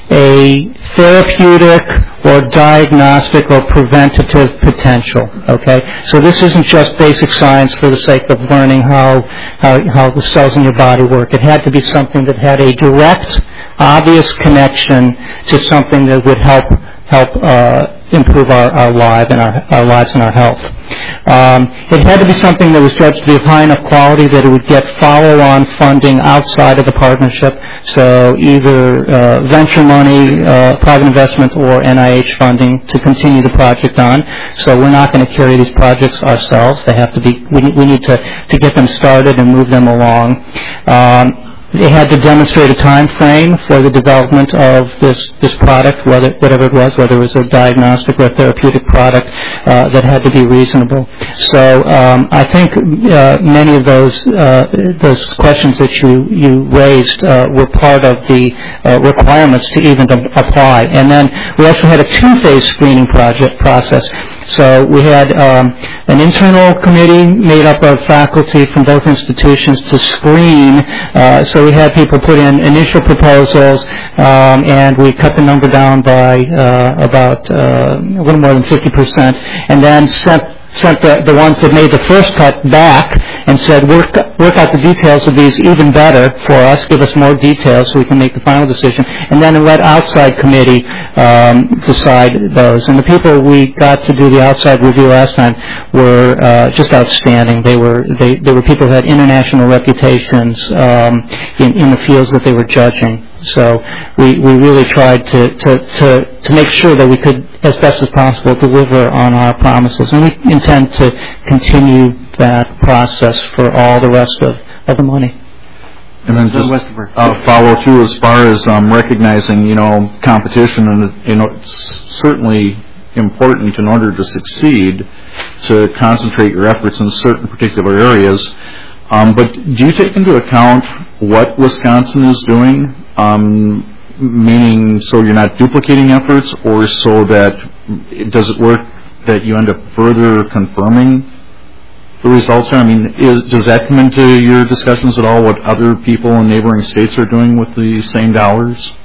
a therapeutic or diagnostic or preventative potential. Okay, so this isn't just basic science for the sake of learning how how, how the cells in your body work. It had to be something that had a direct, obvious connection to something that would help help uh, improve our, our life and our, our lives and our health. Um, it had to be something that was judged to be of high enough quality that it would get follow-on funding outside of the partnership, so either uh, venture money, uh, private investment, or N I H funding to continue the project on. So we're not going to carry these projects ourselves. They have to be. We, we need to to get them started and move them along. Um, They had to demonstrate a time frame for the development of this, this product, whether, whatever it was, whether it was a diagnostic or a therapeutic product, uh, that had to be reasonable. So um, I think uh, many of those uh, those questions that you, you raised uh, were part of the uh, requirements to even to apply. And then we also had a two-phase screening project process. So we had um, an internal committee made up of faculty from both institutions to screen. Uh, so we had people put in initial proposals, um, and we cut the number down by uh, about uh, a little more than fifty percent, and then sent sent the, the ones that made the first cut back and said, work, work out the details of these even better for us, give us more details so we can make the final decision, and then let outside committee um, decide those. And the people we got to do the outside review last time were uh, just outstanding. They were they, they were people who had international reputations um, in, in the fields that they were judging. So we, we really tried to, to, to, to make sure that we could, as best as possible, deliver on our promises. And we intend to continue that process for all the rest of, of the money. And then just uh, follow through as far as um, recognizing, you know, competition, and you know, it's certainly important in order to succeed to concentrate your efforts in certain particular areas. Um, but do you take into account what Wisconsin is doing, um, meaning so you're not duplicating efforts, or so that does it work that you end up further confirming the results? I mean, is, does that come into your discussions at all, what other people in neighboring states are doing with the same dollars?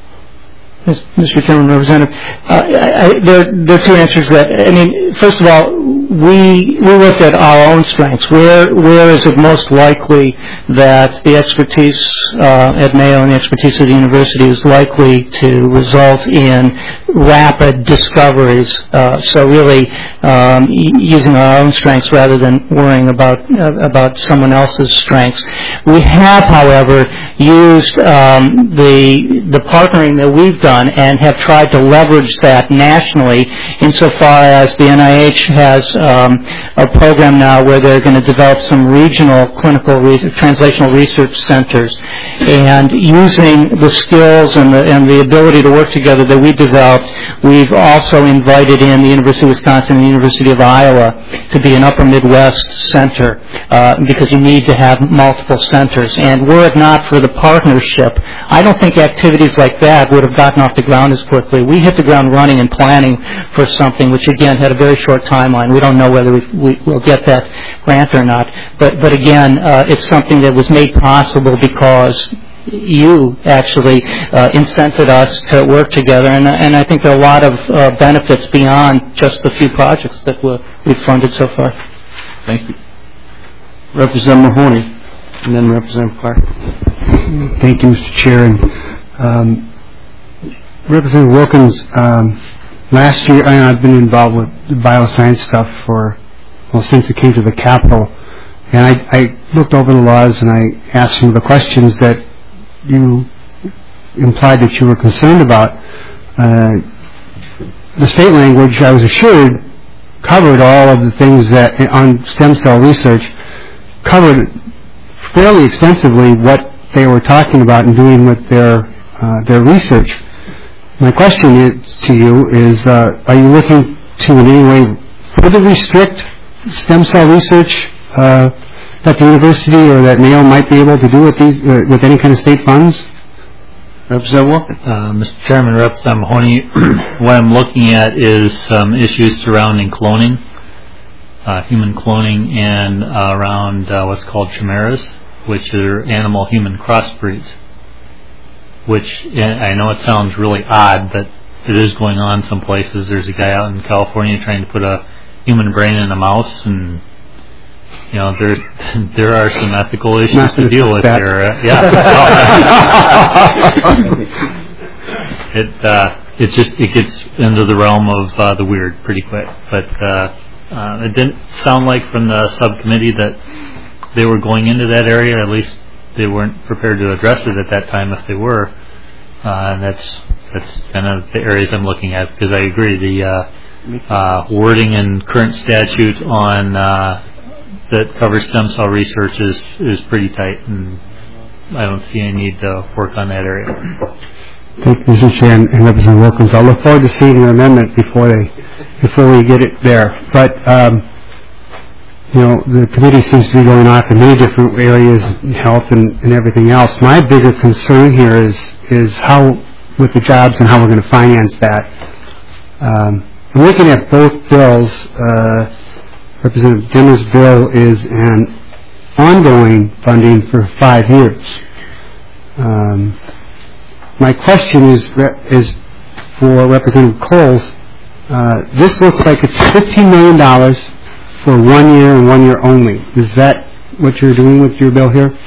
Mister Chairman, Representative, uh, I, I, there, there are two answers to that. I mean, first of all, we we looked at our own strengths. Where where is it most likely that the expertise uh, at Mayo and the expertise of the university is likely to result in rapid discoveries? Uh, so really um, using our own strengths rather than worrying about uh, about someone else's strengths. We have, however, used um, the the partnering that we've done and have tried to leverage that nationally, insofar as the N I H has um, a program now where they're going to develop some regional clinical re- translational research centers, and using the skills and the, and the ability to work together that we developed, we've also invited in the University of Wisconsin and the University of Iowa to be an Upper Midwest center, uh, because you need to have multiple centers. And were it not for the partnership, I don't think activities like that would have gotten off the ground as quickly. We hit the ground running and planning for something which, again, had a very short timeline. We don't know whether we, we will get that grant or not. But, but again, uh, it's something that was made possible because you actually uh, incented us to work together, and, and I think there are a lot of uh, benefits beyond just the few projects that we're, we've funded so far. Thank you. Representative Mahoney, and then Representative Clark. Thank you, Mister Chair. And, um, Representative Wilkins, um, last year, I, I've been involved with bioscience stuff for, well, since it came to the Capitol, and I, I looked over the laws and I asked some of the questions that you implied that you were concerned about. Uh, the state language, I was assured, covered all of the things that, on stem cell research, covered fairly extensively what they were talking about and doing with their uh, their research. My question is, to you is, uh, are you looking to in any way further restrict stem cell research uh, that the university or that Mayo might be able to do with these uh, with any kind of state funds? Representative Wilkins. Uh, Mister Chairman, Representative Mahoney, what I'm looking at is some issues surrounding cloning, uh, human cloning, and uh, around uh, what's called chimeras, which are animal-human crossbreeds, which I know it sounds really odd, but it is going on some places. There's a guy out in California trying to put a human brain in a mouse, and you know there there are some ethical issues Not to deal with that. there. Uh, yeah, it uh, it just it gets into the realm of uh, the weird pretty quick. But uh, uh, it didn't sound like from the subcommittee that they were going into that area. At least they weren't prepared to address it at that time. If they were, uh, and that's that's kind of the areas I'm looking at, because I agree the uh, uh, wording in current statute on uh, that covers stem cell research is is pretty tight, and I don't see any need to work on that area. Thank you, Mister Chair, and Representative Wilkins. I look forward to seeing your amendment before they before we get it there. But um, you know, the committee seems to be going off in many different areas, health and, and everything else. My bigger concern here is is how, with the jobs and how we're going to finance that. Um, I'm looking at both bills. Uh, Representative Dimmer's bill is an ongoing funding for five years. Um, my question is is for Representative Coles. Uh, this looks like it's fifteen million dollars for one year and one year only. Is that what you're doing with your bill here?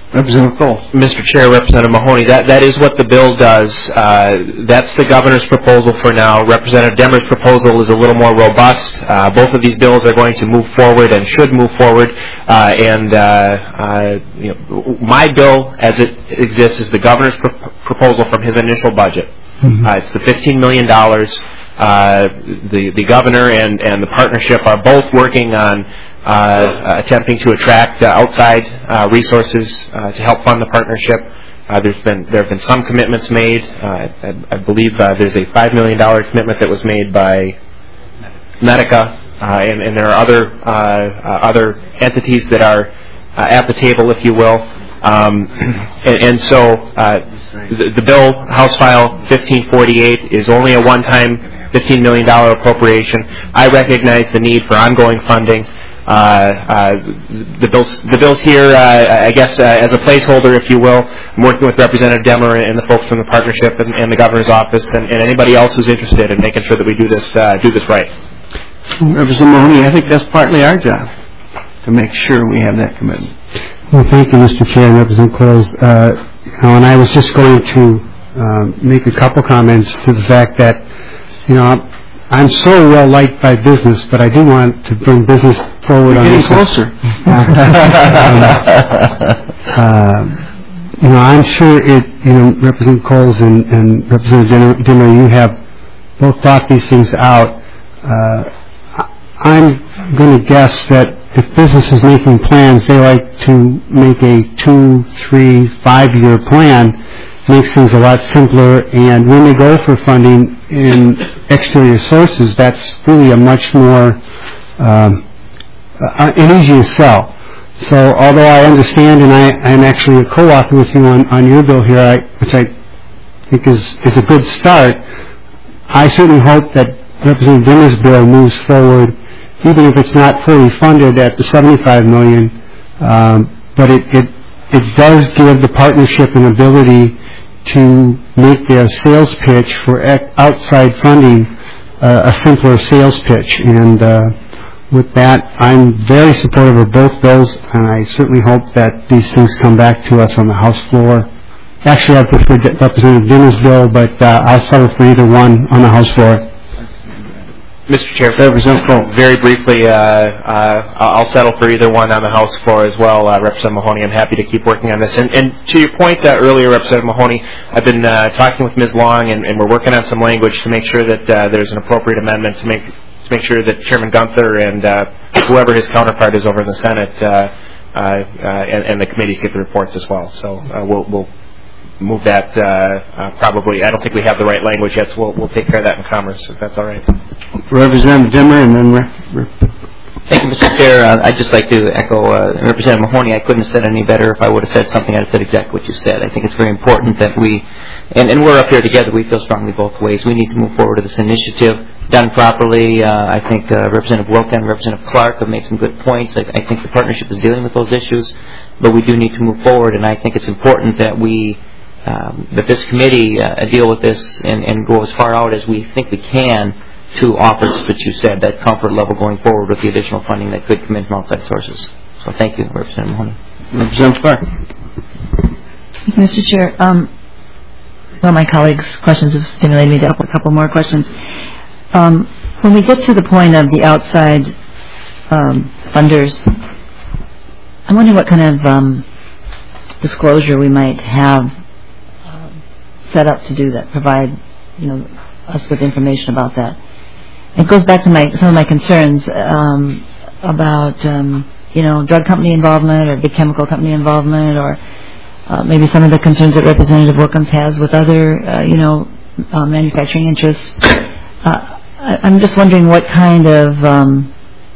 Representative Cole. Mister Chair, Representative Mahoney, that, that is what the bill does. Uh, that's the governor's proposal for now. Representative Demmer's proposal is a little more robust. Uh, both of these bills are going to move forward and should move forward. Uh, and uh, uh, you know, my bill, as it exists, is the governor's pro- proposal from his initial budget. Mm-hmm. Uh, it's the fifteen million dollars. Uh, the, the governor and, and the partnership are both working on uh, attempting to attract uh, outside uh, resources uh, to help fund the partnership. Uh, there's been there have been some commitments made. Uh, I, I believe uh, there's a five million dollars commitment that was made by Medica, uh, and, and there are other uh, uh, other entities that are uh, at the table, if you will. Um, and, and so uh, the, the bill, House File fifteen forty-eight, is only a one-time fifteen million dollars appropriation. I recognize the need for ongoing funding. Uh, uh, the bills, the bills here, uh, I guess, uh, as a placeholder, if you will. I'm working with Representative Demmer and the folks from the partnership and, and the governor's office, and, and anybody else who's interested in making sure that we do this, uh, do this right. Representative Mahoney, I think that's partly our job to make sure we have that commitment. Well, thank you, Mister Chair and Representative Close. Uh, you know, and I was just going to um, make a couple comments to the fact that, you know, I'm, I'm so well liked by business, but I do want to bring business forward. You're on getting this. closer. um, uh, you know, I'm sure it. You know, Representative Coles and, and Representative Dimmer, you have both thought these things out. Uh, I'm going to guess that if business is making plans, they like to make a two, three, five-year plan. Makes things a lot simpler, and when they go for funding in exterior sources, that's really a much more um, uh, an easier sell. So, although I understand, and I am actually a co-author with you on, on your bill here, I, which I think is is a good start. I certainly hope that Representative Dimmer's bill moves forward, even if it's not fully funded at the seventy-five million dollars. Um, but it, it it does give the partnership an ability to make their sales pitch for outside funding uh, a simpler sales pitch. And uh, with that, I'm very supportive of both bills, and I certainly hope that these things come back to us on the House floor. Actually, I prefer Representative Dimmer's bill, but uh, I'll settle for either one on the House floor. Mister Chair, very briefly, uh, uh, I'll settle for either one on the House floor as well. Uh, Representative Mahoney, I'm happy to keep working on this. And, and to your point uh, earlier, Representative Mahoney, I've been uh, talking with Miz Long, and, and we're working on some language to make sure that uh, there's an appropriate amendment to make to make sure that Chairman Gunther and uh, whoever his counterpart is over in the Senate uh, uh, uh, and, and the committees get the reports as well. So uh, we'll, we'll move that uh, uh, probably. I don't think we have the right language yet, so we'll, we'll take care of that in Commerce, if that's all right. Representative Dimmer, and then Re- Re- Thank you, Mister Chair. Uh, I'd just like to echo uh, Representative Mahoney. I couldn't have said any better. If I would have said something, I'd have said exactly what you said. I think it's very important that we, and, and we're up here together, we feel strongly both ways. We need to move forward with this initiative. Done properly, uh, I think uh, Representative Wilk and Representative Clark have made some good points. I, I think the partnership is dealing with those issues, but we do need to move forward, and I think it's important that we Um, that this committee uh, deal with this and, and go as far out as we think we can to offer, just what you said, that comfort level going forward with the additional funding that could come in from outside sources. So thank you, Representative Mahoney. Representative Clark. Mister Chair, um, well, my colleagues' questions have stimulated me to ask a couple more questions. Um, when we get to the point of the outside um, funders, I'm wondering what kind of um, disclosure we might have set up to do that, provide, you know, us with information about that. It goes back to my some of my concerns um, about, um, you know, drug company involvement or big chemical company involvement, or uh, maybe some of the concerns that Representative Wilkins has with other, uh, you know, uh, manufacturing interests. Uh, I, I'm just wondering what kind of, um,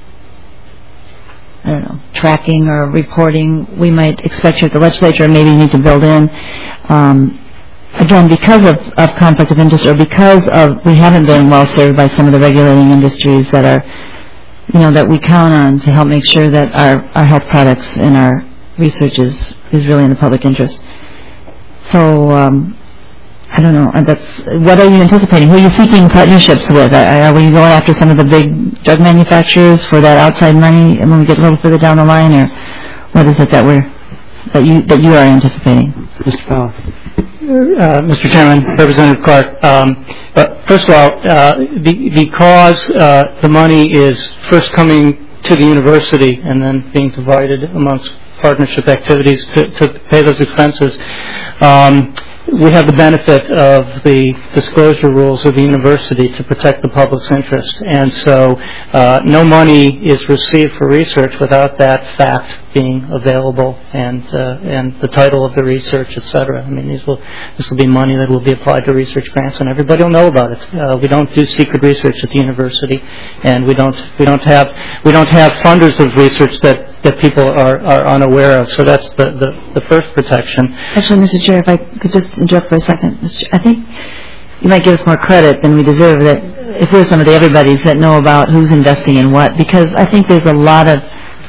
I don't know, tracking or reporting we might expect here at the legislature, or maybe need to build in. Um, Again, because of, of conflict of interest, or because of we haven't been well served by some of the regulating industries that are, you know, that we count on to help make sure that our, our health products and our research is, is really in the public interest. So, um, I don't know. That's what are you anticipating? Who are you seeking partnerships with? Are, are we going after some of the big drug manufacturers for that outside money, and when we get a little further down the line, or what is it that we're that you that you are anticipating? Mister Powell. Uh, Mister Chairman, Representative Clark, um, but first of all, uh, be, because uh, the money is first coming to the university and then being divided amongst partnership activities to, to pay those expenses, um, we have the benefit of the disclosure rules of the university to protect the public's interest. And so uh, no money is received for research without that fact being available and uh, and the title of the research, et cetera. I mean, these will this will be money that will be applied to research grants, and everybody will know about it. Uh, we don't do secret research at the university, and we don't we don't have we don't have funders of research that that people are, are unaware of. So that's the, the, the first protection. Actually, Mister Chair, if I could just interrupt for a second. Mister Chair, I think you might give us more credit than we deserve that if we're some of the everybody's that know about who's investing in what, because I think there's a lot of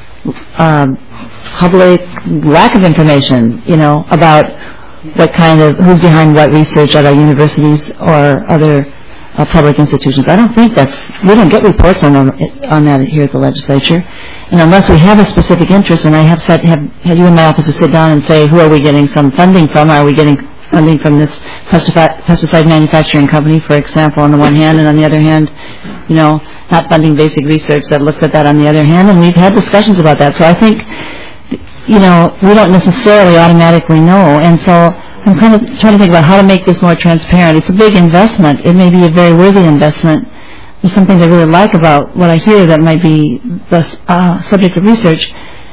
um, public lack of information, you know, about what kind of, who's behind what research at our universities or other uh, public institutions. I don't think that's, we don't get reports on, on that here at the legislature. And unless we have a specific interest, and I have said, have had you in my office to sit down and say, who are we getting some funding from? Are we getting funding from this pesticide manufacturing company, for example, on the one hand, and on the other hand, you know, not funding basic research that looks at that on the other hand, and we've had discussions about that. So I think, you know, we don't necessarily automatically know, and so I'm kind of trying to think about how to make this more transparent. It's a big investment. It may be a very worthy investment. There's something I really like about what I hear that might be the uh, subject of research.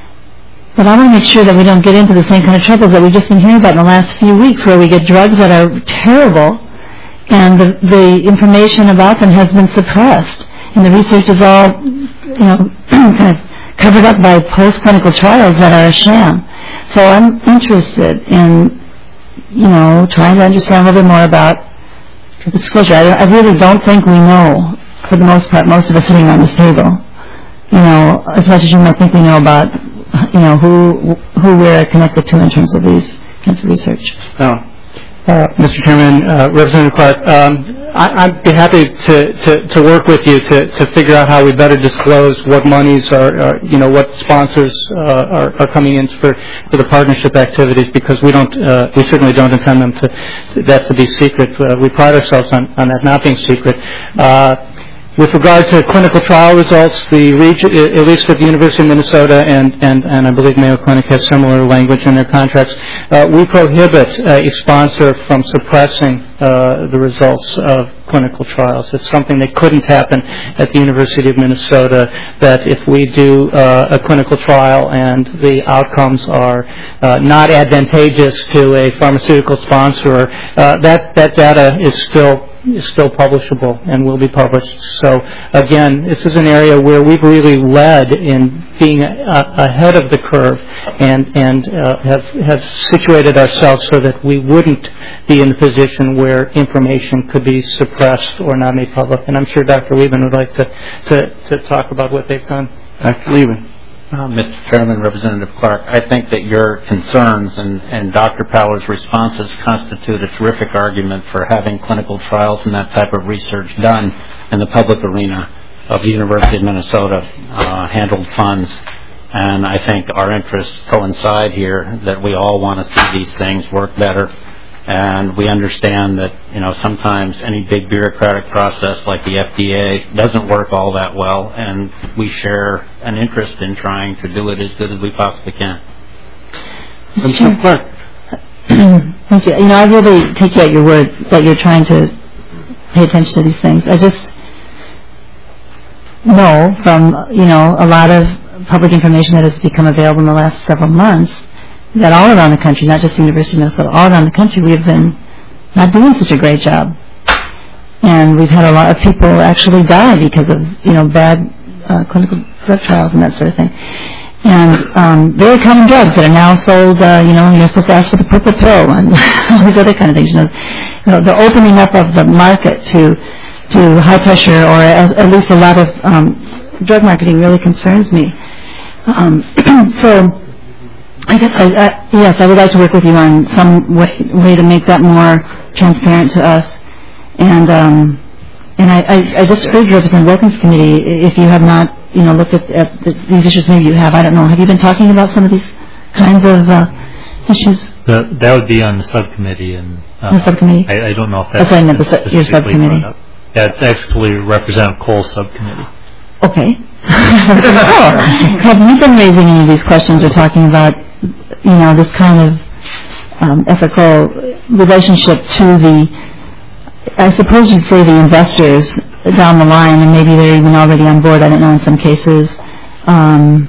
But I want to make sure that we don't get into the same kind of troubles that we've just been hearing about in the last few weeks, where we get drugs that are terrible, and the, the information about them has been suppressed, and the research is all, you know, kind of covered up by post-clinical trials that are a sham. So I'm interested in, you know, trying to understand a little bit more about the disclosure. I, I really don't think we know, for the most part, most of us sitting on this table, you know, as much as you might think we know about, you know, who who we're connected to in terms of these kinds of research. Oh. Uh, Mister Chairman, uh, Representative Clark, um, I, I'd be happy to, to, to work with you to, to figure out how we better disclose what monies are, are you know, what sponsors uh, are, are coming in for, for the partnership activities, because we don't, uh, we certainly don't intend them to, to that to be secret. Uh, we pride ourselves on, on that not being secret. Uh, With regard to clinical trial results, the region, at least at the University of Minnesota and, and, and I believe Mayo Clinic has similar language in their contracts, uh, we prohibit uh, a sponsor from suppressing uh, the results of clinical trials. It's something that couldn't happen at the University of Minnesota, that if we do uh, a clinical trial and the outcomes are uh, not advantageous to a pharmaceutical sponsor, uh, that, that data is still is still publishable and will be published. So again, this is an area where we've really led in being a, ahead of the curve and and uh, have have situated ourselves so that we wouldn't be in the position where information could be suppressed or not made public. And I'm sure Doctor Lieben would like to to, to talk about what they've done. Doctor Lieben. Uh, Mister Chairman, Representative Clark, I think that your concerns and, and Doctor Powell's responses constitute a terrific argument for having clinical trials and that type of research done in the public arena of the University of Minnesota uh, handled funds. And I think our interests coincide here, that we all want to see these things work better. And we understand that, you know, sometimes any big bureaucratic process like the F D A doesn't work all that well, and we share an interest in trying to do it as good as we possibly can. Mister Clark. Thank you. You know, I really take you at your word that you're trying to pay attention to these things. I just know from, you know, a lot of public information that has become available in the last several months that all around the country, not just the University of Minnesota, all around the country, we have been not doing such a great job. And we've had a lot of people actually die because of, you know, bad uh, clinical drug trials and that sort of thing. And um, very common drugs that are now sold, uh, you know, you're supposed to ask for the purple pill and all these other kind of things. You know, you know, the opening up of the market to to high pressure, or at, at least a lot of um, drug marketing, really concerns me. Um, so. I guess, I, I, yes, I would like to work with you on some way, way to make that more transparent to us. And um, and I, I, I just urge Representative Wilkins' committee, if you have not, you know, looked at, at this, these issues, maybe you have, I don't know. Have you been talking about some of these kinds of uh, issues? The, that would be on the subcommittee, and uh, The subcommittee? I, I don't know if that's, That's right, the su- your specifically subcommittee. brought up. Yeah, it's actually Representative Cole's subcommittee. Okay. Have you been raising any of these questions or talking about, you know, this kind of um, ethical relationship to the, I suppose you'd say the investors down the line, and maybe they're even already on board, I don't know, in some cases, um,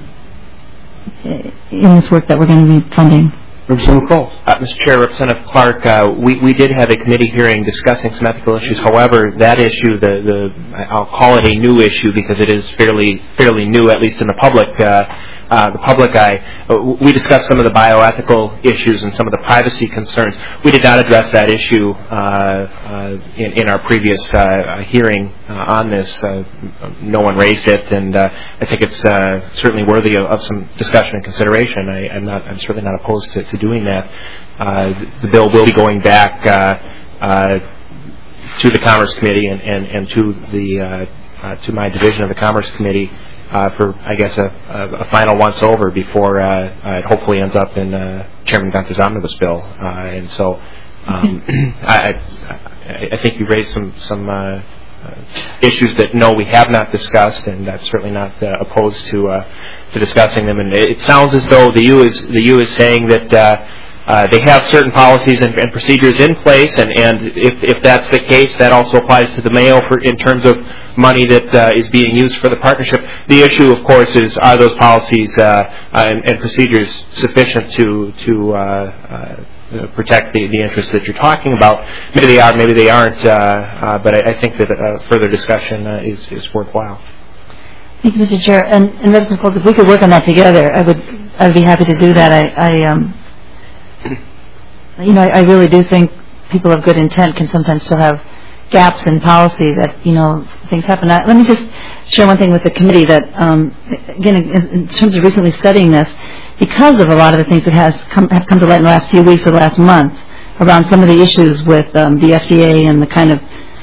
in this work that we're going to be funding? Representative Cole. Uh, Mister Chair, Representative Clark, uh, we, we did have a committee hearing discussing some ethical issues. However, that issue, the, the I'll call it a new issue because it is fairly fairly new, at least in the public uh, uh, the public eye. Uh, we discussed some of the bioethical issues and some of the privacy concerns. We did not address that issue uh, uh, in, in our previous uh, hearing uh, on this. Uh, no one raised it, and uh, I think it's uh, certainly worthy of, of some discussion and consideration. I, I'm not. I'm certainly not opposed to, to doing that. Uh, the bill will be going back uh, uh, to the Commerce Committee and, and, and to the uh, uh, to my division of the Commerce Committee uh, for, I guess, a, a, a final once over before uh, uh, it hopefully ends up in uh, Chairman Gunther's omnibus bill. Uh, and so um, I, I, I think you raised some some uh, uh, issues that no, we have not discussed, and I'm certainly not uh, opposed to uh, to discussing them. And it sounds as though the U is the U is saying that. Uh, Uh, they have certain policies and, and procedures in place, and, and if, if that's the case, that also applies to the Mayo for, in terms of money that uh, is being used for the partnership. The issue, of course, is are those policies uh, uh, and, and procedures sufficient to to uh, uh, protect the, the interests that you're talking about? Maybe they are, maybe they aren't, uh, uh, but I, I think that uh, further discussion uh, is, is worthwhile. Thank you, Mister Chair. And, and Representative Coles, if we could work on that together, I would I would be happy to do that. I, I um, You know, I, I really do think people of good intent can sometimes still have gaps in policy that, you know, things happen. I, let me just share one thing with the committee that, um, again, in, in terms of recently studying this, because of a lot of the things that has come, have come to light in the last few weeks or last month around some of the issues with um, the F D A and the kind of,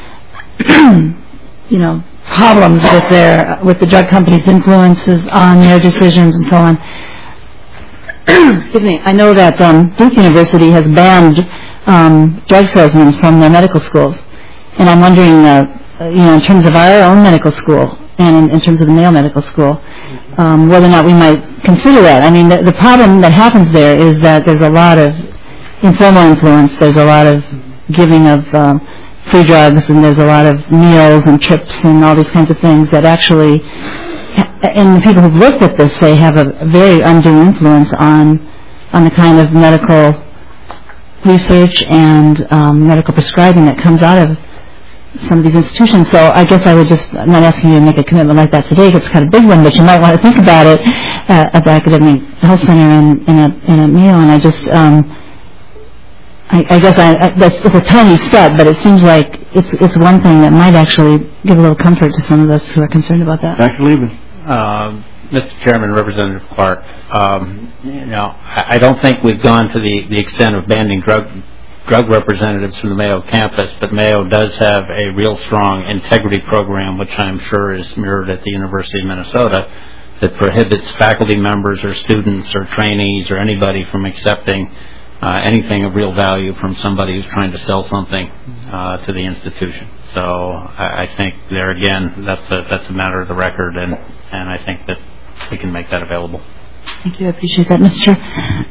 you know, problems with their with the drug companies' influences on their decisions and so on. Excuse me. I know that um, Duke University has banned um, drug salesmen from their medical schools, and I'm wondering, uh, you know, in terms of our own medical school and in, in terms of the Mayo Medical School, um, whether or not we might consider that. I mean, the, the problem that happens there is that there's a lot of informal influence. There's a lot of giving of um, free drugs, and there's a lot of meals and trips and all these kinds of things that actually. And the people who've looked at this say have a very undue influence on on the kind of medical research and um, medical prescribing that comes out of some of these institutions. So I guess I would just, I'm not asking you to make a commitment like that today because it's kind of a big one, but you might want to think about it uh, at the Academic Health Center in, in, a, in a Mayo. And I just, um, I, I guess I, I, that's it's a tiny step, but it seems like it's it's one thing that might actually give a little comfort to some of us who are concerned about that. Doctor Liebman. Um, Mister Chairman, Representative Clark, um, you know, I, I don't think we've gone to the, the extent of banning drug drug representatives from the Mayo campus, but Mayo does have a real strong integrity program, which I'm sure is mirrored at the University of Minnesota, that prohibits faculty members or students or trainees or anybody from accepting uh, anything of real value from somebody who's trying to sell something uh, to the institution. So I, I think there again, that's a that's a matter of the record, and, and I think that we can make that available. Thank you. I appreciate that, Mister Chair.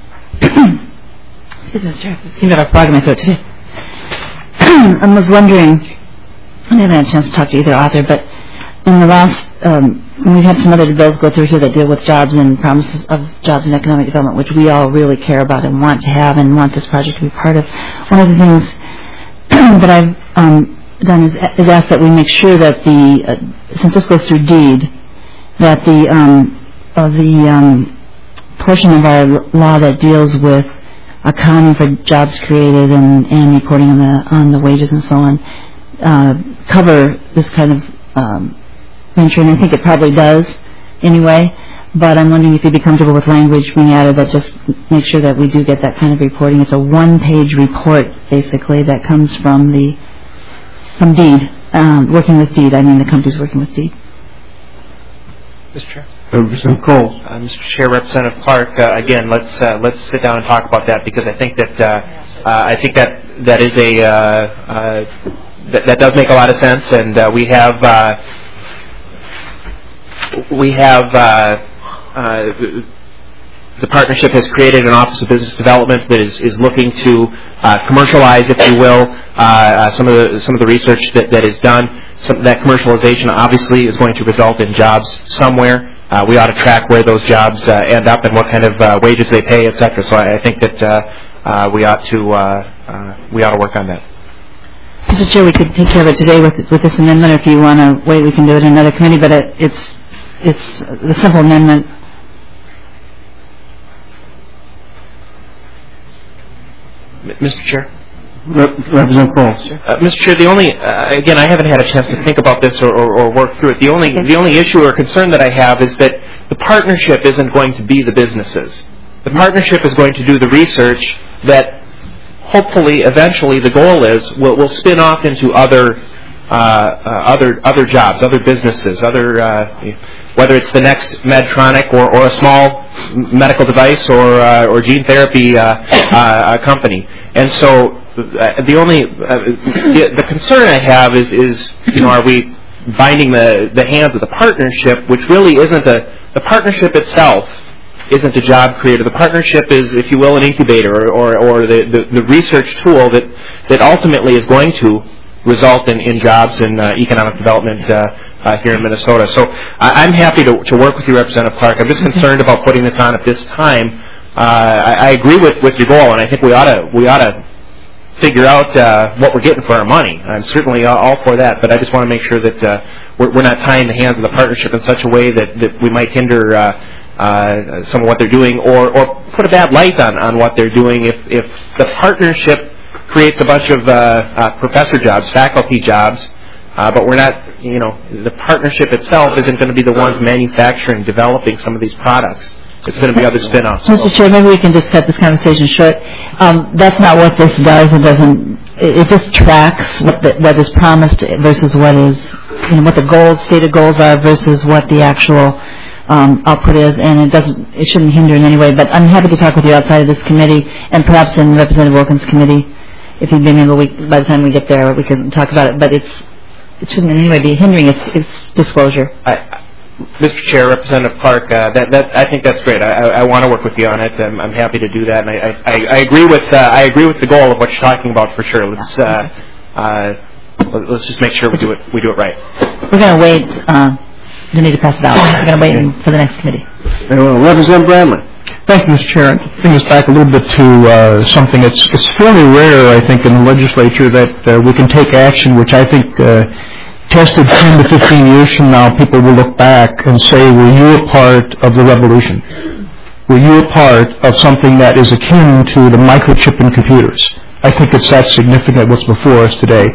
Excuse me, Mister Chair. I seem to have a frog in my throat today. I was wondering, I haven't had a chance to talk to either author, but in the last, um, we've had some other bills go through here that deal with jobs and promises of jobs and economic development, which we all really care about and want to have and want this project to be part of. One of the things that I've um, done is, is ask that we make sure that the, uh, since this goes through deed, that the um, of the um, portion of our law that deals with accounting for jobs created and, and reporting on the on the wages and so on uh, cover this kind of um, venture, and I think it probably does anyway. But I'm wondering if you'd be comfortable with language being added that just make sure that we do get that kind of reporting. It's a one-page report basically that comes from the From Deed, um, working with Deed. I mean the company's working with Deed. Mister Chair. Representative Cole. Uh, Mister Chair, Representative Clark. Uh, again, let's uh, let's sit down and talk about that because I think that uh, uh, I think that that is a uh, uh, that, that does make a lot of sense, and uh, we have uh, we have. Uh, uh, The partnership has created an Office of Business Development that is, is looking to uh, commercialize, if you will, uh, uh, some of the some of the research that, that is done. Some, that commercialization obviously is going to result in jobs somewhere. Uh, we ought to track where those jobs uh, end up and what kind of uh, wages they pay, et cetera. So I, I think that uh, uh, we ought to uh, uh, we ought to work on that. Mister Chair, we could take care of it today with with this amendment. Or if you want to wait, we can do it in another committee. But it, it's it's the simple amendment. Mister Chair? Representative Cole. Uh, Mister Chair, the only, uh, again, I haven't had a chance to think about this or, or, or work through it. The only, the only issue or concern that I have is that the partnership isn't going to be the businesses. The partnership is going to do the research that hopefully, eventually, the goal is will will spin off into other, uh, uh, other, other jobs, other businesses, other, uh, whether it's the next Medtronic or, or a small medical device or uh, or gene therapy uh, uh, company. And so uh, the only uh, the, the concern I have is is you know are we binding the the hands of the partnership, which really isn't a the partnership itself isn't a job creator. The partnership is, if you will, an incubator or or, or the, the the research tool that that ultimately is going to result in, in jobs and uh, economic development uh, uh, here in Minnesota. So I, I'm happy to, to work with you, Representative Clark. I'm just concerned about putting this on at this time. Uh, I, I agree with, with your goal, and I think we ought to we ought to figure out uh, what we're getting for our money. I'm certainly all for that, but I just want to make sure that uh, we're, we're not tying the hands of the partnership in such a way that, that we might hinder uh, uh, some of what they're doing or, or put a bad light on, on what they're doing if, if the partnership creates a bunch of uh, uh, professor jobs, faculty jobs, uh, but we're not, you know, the partnership itself isn't going to be the ones manufacturing, developing some of these products. It's going to be other spin-offs. Mister Chair, maybe we can just cut this conversation short. Um, that's not what this does. It doesn't. It just tracks what, the, what is promised versus what is, you know, what the goals, stated goals are versus what the actual um, output is, and it doesn't. It shouldn't hinder in any way. But I'm happy to talk with you outside of this committee, and perhaps in Representative Wilkins' committee. If you'd been able, we, by the time we get there, we can talk about it. But it's it shouldn't in any way be hindering its, its disclosure. I, Mister Chair, Representative Clark, uh, that, that I think that's great. I, I, I want to work with you on it. I'm, I'm happy to do that, and I, I, I agree with uh, I agree with the goal of what you're talking about for sure. Let's uh, uh, let's just make sure we do it we do it right. We're going to wait. Uh, you need to pass it out. We're going to wait okay. for the next committee. Uh, Representative Bradley. Thank you, Mister Chair. Bring us back a little bit to uh, something that's it's fairly rare, I think, in the legislature that uh, we can take action, which I think uh, tested ten to fifteen years from now, people will look back and say, were you a part of the revolution? Were you a part of something that is akin to the microchip in computers? I think it's that significant what's before us today.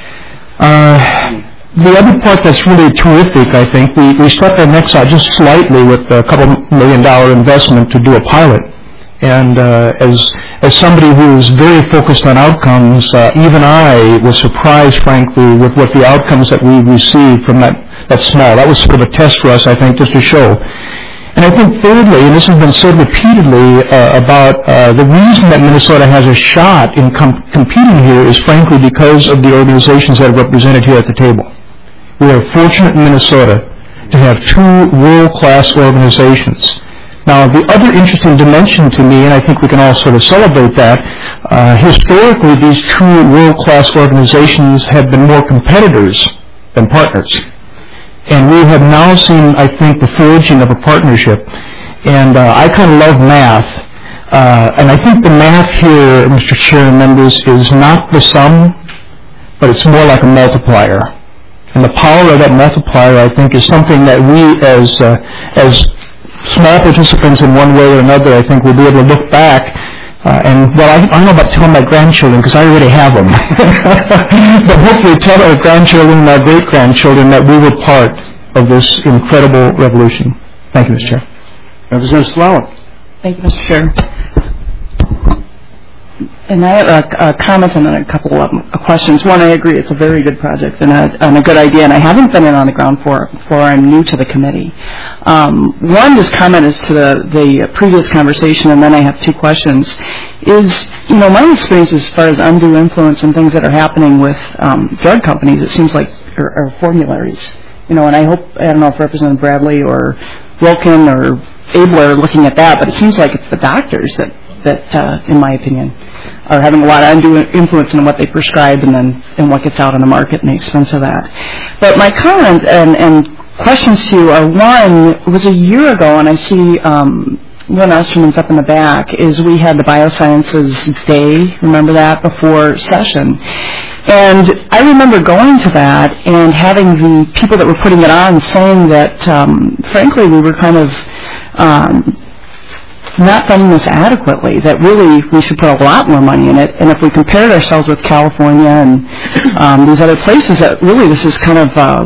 Uh, The other part that's really terrific, I think, we, we stuck our necks out just slightly with a couple million dollar investment to do a pilot. And uh, as as somebody who is very focused on outcomes, uh, even I was surprised, frankly, with what the outcomes that we received from that, that small. That was sort of a test for us, I think, just to show. And I think thirdly, and this has been said repeatedly uh, about uh, the reason that Minnesota has a shot in com- competing here is frankly because of the organizations that are represented here at the table. We are fortunate in Minnesota to have two world-class organizations. Now, the other interesting dimension to me, and I think we can all sort of celebrate that, uh, historically these two world-class organizations have been more competitors than partners. And we have now seen, I think, the forging of a partnership. And uh, I kind of love math. Uh, and I think the math here, Mister Chair and members, is not the sum, but it's more like a multiplier. And the power of that multiplier, I think, is something that we, as uh, as small participants in one way or another, I think we'll be able to look back. Uh, and, well, I, I don't know about telling my grandchildren, because I already have them. But hopefully tell our grandchildren and our great-grandchildren that we were part of this incredible revolution. Thank you, Mister Chair. Representative Sloan. Thank you, Mister Chair. And I have a, a comment and then a couple of questions. One, I agree, it's a very good project and a, and a good idea, and I haven't been in on the ground floor, for I'm new to the committee. Um, one, just comment as to the, the previous conversation, and then I have two questions, is, you know, my experience as far as undue influence and things that are happening with um, drug companies, it seems like, are, are formularies. You know, and I hope, I don't know if Representative Bradley or Wilkin or Abler are looking at that, but it seems like it's the doctors that, that uh, in my opinion, are having a lot of undue influence in what they prescribe and then and what gets out on the market and the expense of that. But my comment and, and questions to you are, one, it was a year ago, and I see um, Lynn Osterman's up in the back, is we had the Biosciences Day, remember that, before session. And I remember going to that and having the people that were putting it on saying that, um, frankly, we were kind of um, not funding this adequately, that really we should put a lot more money in it. And if we compared ourselves with California and um, these other places, that really this is kind of, uh,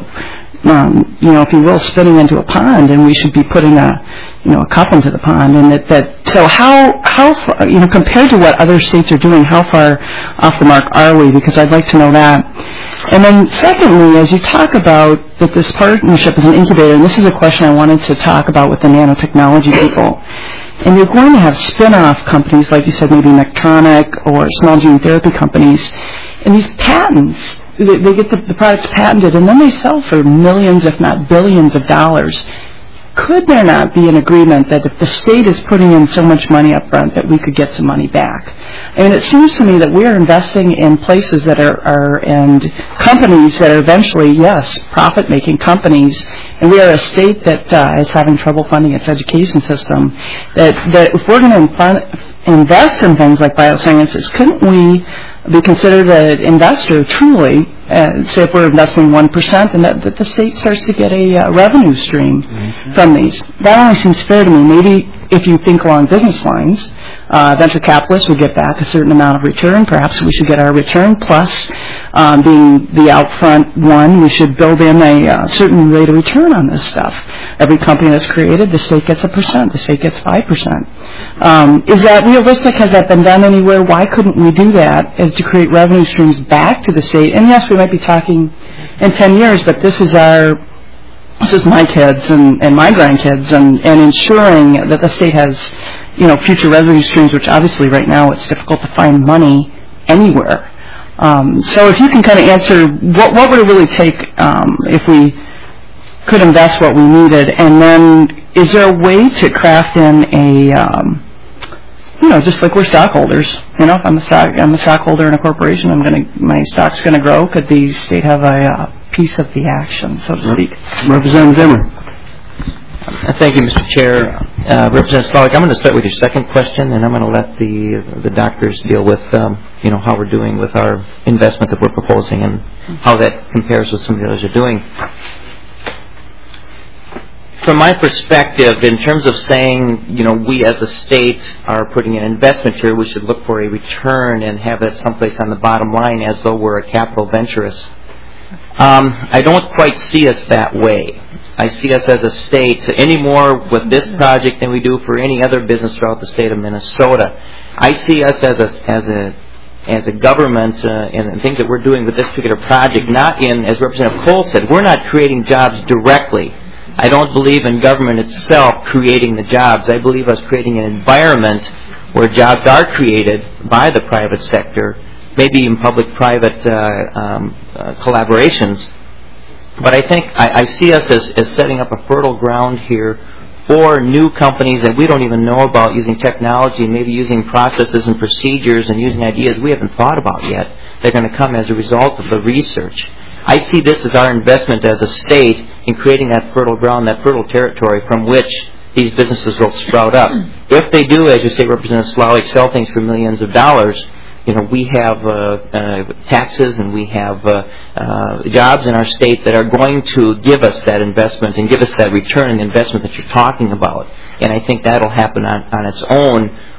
um, you know, if you will, spinning into a pond, and we should be putting a, you know, a cup into the pond. And that, that so how, how far, you know, compared to what other states are doing, how far off the mark are we? Because I'd like to know that. And then secondly, as you talk about that this partnership is an incubator, and this is a question I wanted to talk about with the nanotechnology people, and you're going to have spin-off companies, like you said, maybe Medtronic or small gene therapy companies, and these patents, they, they get the, the products patented, and then they sell for millions, if not billions of dollars. Could there not be an agreement that if the state is putting in so much money up front that we could get some money back? I mean, it seems to me that we're investing in places that are, are and companies that are eventually, yes, profit-making companies, and we are a state that uh, is having trouble funding its education system, that, that if we're going to invest in things like biosciences, couldn't we be considered an investor truly, uh, say if we're investing one percent, and that, that the state starts to get a uh, revenue stream mm-hmm. from these? That only seems fair to me. Maybe if you think along business lines, uh, venture capitalists would get back a certain amount of return. Perhaps we should get our return plus um, being the outfront one, we should build in a uh, certain rate of return on this stuff. Every company that's created, the state gets a percent, the state gets five percent. Um, is that realistic? Has that been done anywhere? Why couldn't we do that as to create revenue streams back to the state? And yes, we might be talking in ten years, but this is our, this is my kids and, and my grandkids, and, and ensuring that the state has, you know, future revenue streams, which obviously right now it's difficult to find money anywhere. Um, so if you can kind of answer, what, what would it really take um, if we could invest what we needed, and then is there a way to craft in a, um, you know, just like we're stockholders, you know, if I'm a stock, I'm a stockholder in a corporation, I'm going to, my stock's going to grow. Could the state have a uh, piece of the action, so to speak? Representative Zimmer. Uh, thank you, Mister Chair. Uh, Representative Slawik, I'm going to start with your second question, and I'm going to let the the doctors deal with, um, you know, how we're doing with our investment that we're proposing and how that compares with some of the others are doing. From my perspective, in terms of saying, you know, we as a state are putting an investment here, we should look for a return and have it someplace on the bottom line as though we're a capital venturist. Um, I don't quite see us that way. I see us as a state any more with this project than we do for any other business throughout the state of Minnesota. I see us as a as a as a government uh, and things that we're doing with this particular project, not in, as Representative Cole said, we're not creating jobs directly. I don't believe in government itself creating the jobs. I believe us creating an environment where jobs are created by the private sector, maybe in public-private uh, um, uh, collaborations. But I think I, I see us as, as setting up a fertile ground here for new companies that we don't even know about, using technology, maybe using processes and procedures and using ideas we haven't thought about yet. They're going to come as a result of the research. I see this as our investment as a state in creating that fertile ground, that fertile territory from which these businesses will sprout up. If they do, as you say, Representative Slawik, sell things for millions of dollars, you know, we have uh, uh, taxes and we have uh, uh, jobs in our state that are going to give us that investment and give us that return on the investment that you're talking about. And I think that'll happen on, on its own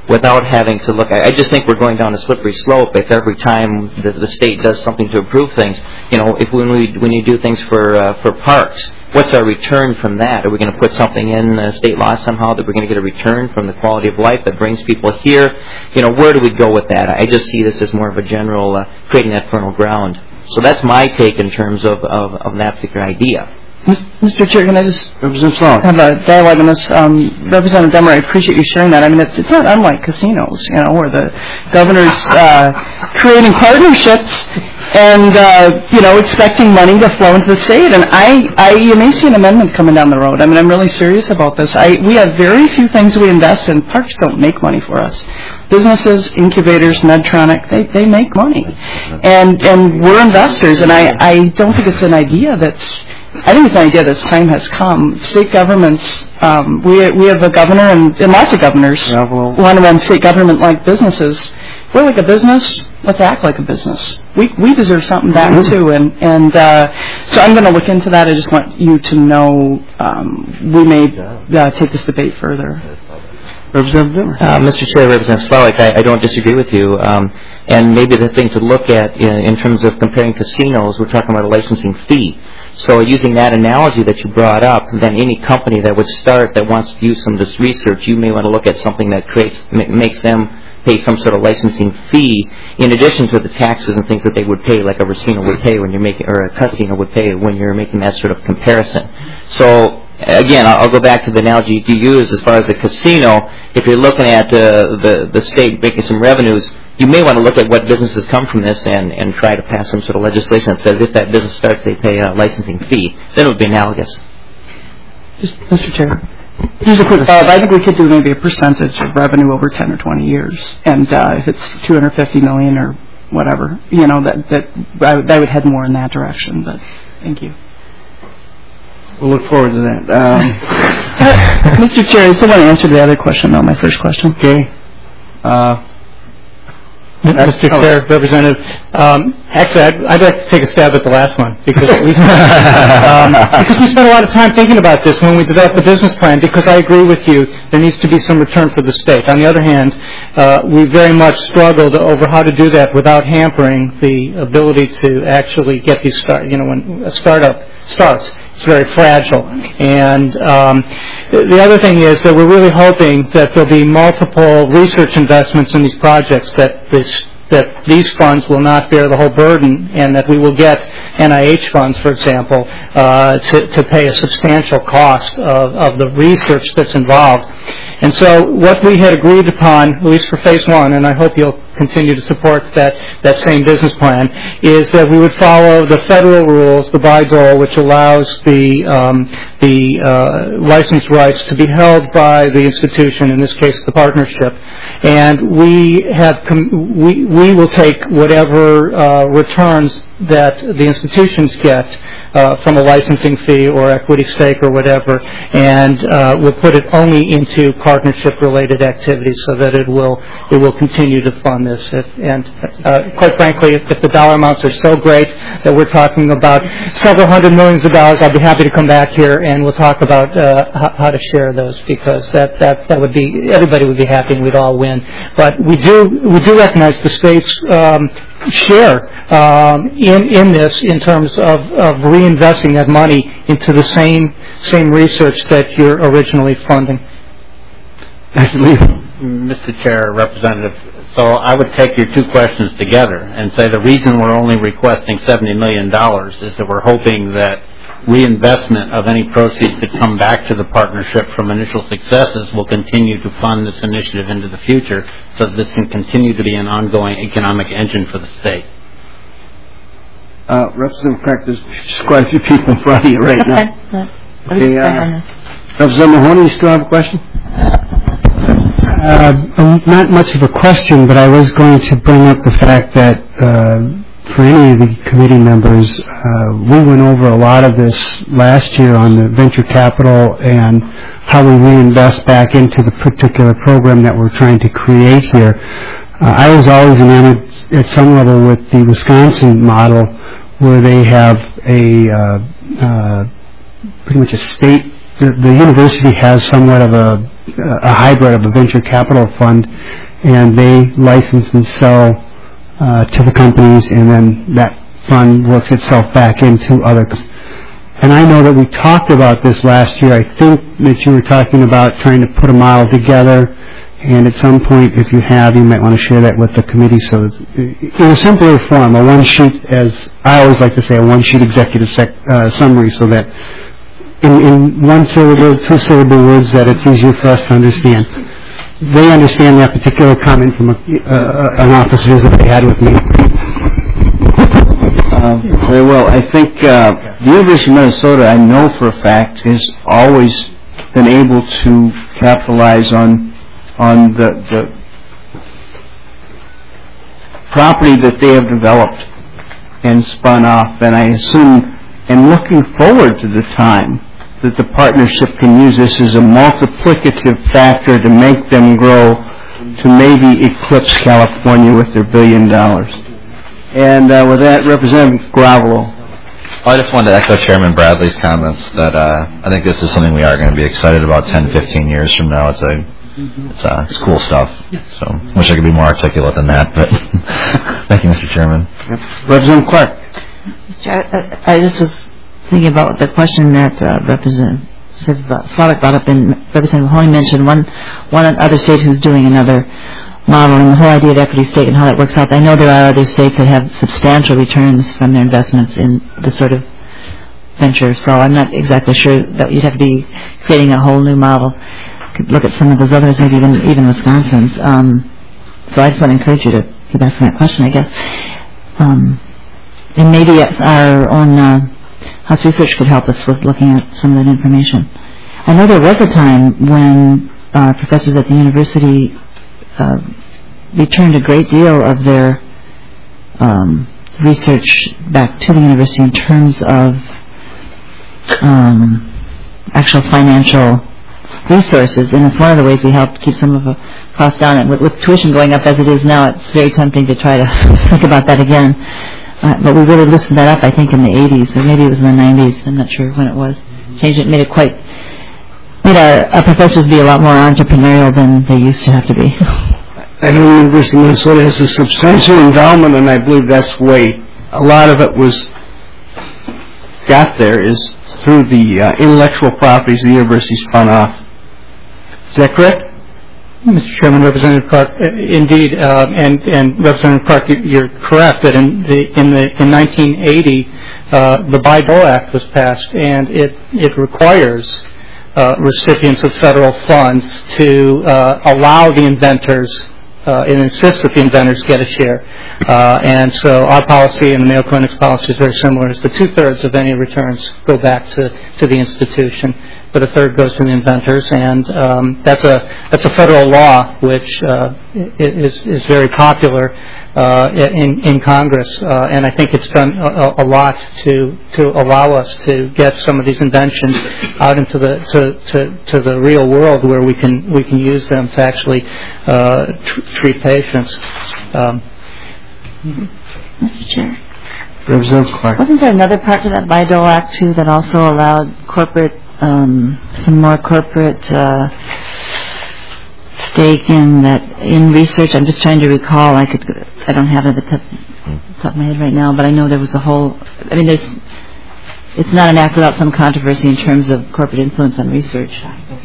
without having to look. I, I just think we're going down a slippery slope if every time the, the state does something to improve things. You know, if when we when you do things for uh, for parks, what's our return from that? Are we going to put something in uh, state law somehow that we're going to get a return from the quality of life that brings people here? You know, where do we go with that? I just see this as more of a general uh, creating that fertile ground. So that's my take in terms of, of, of that particular idea. Mister Chair, can I just have a dialogue on this? Um, Representative Demmer, I appreciate you sharing that. I mean, it's, it's not unlike casinos, you know, where the governor's uh, creating partnerships and, uh, you know, expecting money to flow into the state. And I, I, you may see an amendment coming down the road. I mean, I'm really serious about this. I, we have very few things we invest in. Parks don't make money for us. Businesses, incubators, Medtronic, they, they make money. And, and we're investors, and I, I don't think it's an idea that's I think it's an idea that time has come. State governments, um, we we have a governor and, and lots of governors yeah, well, want to run state government-like businesses. We're like a business. Let's act like a business. We we deserve something back mm-hmm. too. And and uh, so I'm going to look into that. I just want you to know um, we may uh, take this debate further. Representative uh, Mister Chair, Representative Slalik, I, I don't disagree with you. Um, and maybe the thing to look at in, in terms of comparing casinos, we're talking about a licensing fee. So using that analogy that you brought up, then any company that would start that wants to do some of this research, you may want to look at something that creates makes them pay some sort of licensing fee in addition to the taxes and things that they would pay, like a casino would pay when you're making, or a casino would pay when you're making that sort of comparison. So again, I'll go back to the analogy you used as far as a casino. If you're looking at uh, the the state making some revenues, you may want to look at what businesses come from this and, and try to pass some sort of legislation that says if that business starts, they pay a licensing fee. Then it would be analogous. Just, Mister Chair, just a quick follow-up. I think we could do maybe a percentage of revenue over ten or twenty years, and uh, if it's two hundred fifty million or whatever, you know, that that I would, I would head more in that direction. But thank you. We'll look forward to that. Um, Mister Chair, I still want to answer the other question, though, my first question. Okay. Uh, Mister Chair, Representative, um, actually, I'd, I'd like to take a stab at the last one because we, um, because we spent a lot of time thinking about this when we developed the business plan. Because I agree with you, there needs to be some return for the state. On the other hand, uh, we very much struggled over how to do that without hampering the ability to actually get these start. You know, when a startup starts, it's very fragile. And um, the other thing is that we're really hoping that there'll be multiple research investments in these projects, that this, that these funds will not bear the whole burden, and that we will get N I H funds, for example, uh, to, to pay a substantial cost of, of the research that's involved. And so what we had agreed upon, at least for phase one, and I hope you'll continue to support that, that same business plan, is that we would follow the federal rules, the Bayh-Dole, which allows the um, the uh, license rights to be held by the institution, in this case the partnership. And we have com- we we will take whatever uh, returns that the institutions get uh, from a licensing fee or equity stake or whatever, and uh, we'll put it only into partnership-related activities so that it will it will continue to fund this. If, and uh, quite frankly, if, if the dollar amounts are so great that we're talking about several hundred millions of dollars, I'll be happy to come back here and we'll talk about uh, how, how to share those, because that, that that would be everybody would be happy and we'd all win. But we do we do recognize the state's um, share um, in in this in terms of, of reinvesting that money into the same same research that you're originally funding. Mister Chair, Representative, so I would take your two questions together and say the reason we're only requesting seventy million dollars is that we're hoping that reinvestment of any proceeds that come back to the partnership from initial successes will continue to fund this initiative into the future, so that this can continue to be an ongoing economic engine for the state. Uh, Representative Crack, there's just quite a few people in front of you right now. Okay, uh, Representative Mahoney, you still have a question? Uh, not much of a question, but I was going to bring up the fact that uh, for any of the committee members, uh, we went over a lot of this last year on the venture capital and how we reinvest back into the particular program that we're trying to create here. Uh, I was always enamored at some level with the Wisconsin model, where they have a uh, uh, pretty much a state. The, the university has somewhat of a a hybrid of a venture capital fund, and they license and sell uh, to the companies, and then that fund works itself back into other. And I know that we talked about this last year. I think that you were talking about trying to put a model together, and at some point, if you have, you might want to share that with the committee. So in a simpler form, a one-sheet, as I always like to say, a one-sheet executive sec- uh, summary, so that in, in one syllable, two-syllable words, that it's easier for us to understand. They understand that particular comment from a, uh, an officer visit they had with me. Uh, very well. I think uh, the University of Minnesota, I know for a fact, has always been able to capitalize on on the, the property that they have developed and spun off. And I assume, and looking forward to the time that the partnership can use this as a multiplicative factor to make them grow to maybe eclipse California with their billion dollars. And uh, with that, Representative Gravelo. I just wanted to echo Chairman Bradley's comments that uh, I think this is something we are going to be excited about ten, fifteen years from now. It's a It's, uh, it's cool stuff. So, wish I could be more articulate than that, but thank you, Mister Chairman. Representative Clark. Mister I just was thinking about the question that uh, Representative Slotnick brought up, and Representative Mahoney mentioned one one other state who's doing another model, and the whole idea of equity stake and how that works out. I know there are other states that have substantial returns from their investments in this sort of venture, so I'm not exactly sure that you'd have to be creating a whole new model. Could look at some of those others, maybe even even Wisconsin's. Um, so I just want to encourage you to keep asking that question, I guess. Um, and maybe our own uh, House Research could help us with looking at some of that information. I know there was a time when uh, professors at the university uh, returned a great deal of their um, research back to the university in terms of um, actual financial resources, and it's one of the ways we help keep some of the costs down. And with, with tuition going up as it is now, it's very tempting to try to think about that again. Uh, but we really loosened that up, I think, in the eighties, or maybe it was in the nineties. I'm not sure when it was. Changed it, made it quite, made our, our professors be a lot more entrepreneurial than they used to have to be. I know the University of Minnesota has a substantial endowment, and I believe that's way a lot of it was got there is through the uh, intellectual properties the university spun off. Is that correct? Mister Chairman, Representative Clark, uh, indeed, uh, and, and Representative Clark, you're correct that in the in the in nineteen eighty, uh, the Bayh-Dole Act was passed, and it it requires uh, recipients of federal funds to uh, allow the inventors uh, and insist that the inventors get a share. Uh, and so our policy and the Mayo Clinic's policy is very similar. Is the two thirds of any returns go back to to the institution, but a third goes to the inventors, and um, that's a that's a federal law which uh, is is very popular uh, in in Congress, uh, and I think it's done a, a lot to to allow us to get some of these inventions out into the to, to, to the real world where we can we can use them to actually uh, tr- treat patients. Um, Mister Chair. Representative Clark. Wasn't there another part to that Bayh-Dole Act too that also allowed corporate Um, some more corporate uh, stake in that in research? I'm just trying to recall. I could. I don't have it at the top, top of my head right now, but I know there was a whole. I mean, there's. It's not an act without some controversy in terms of corporate influence on research.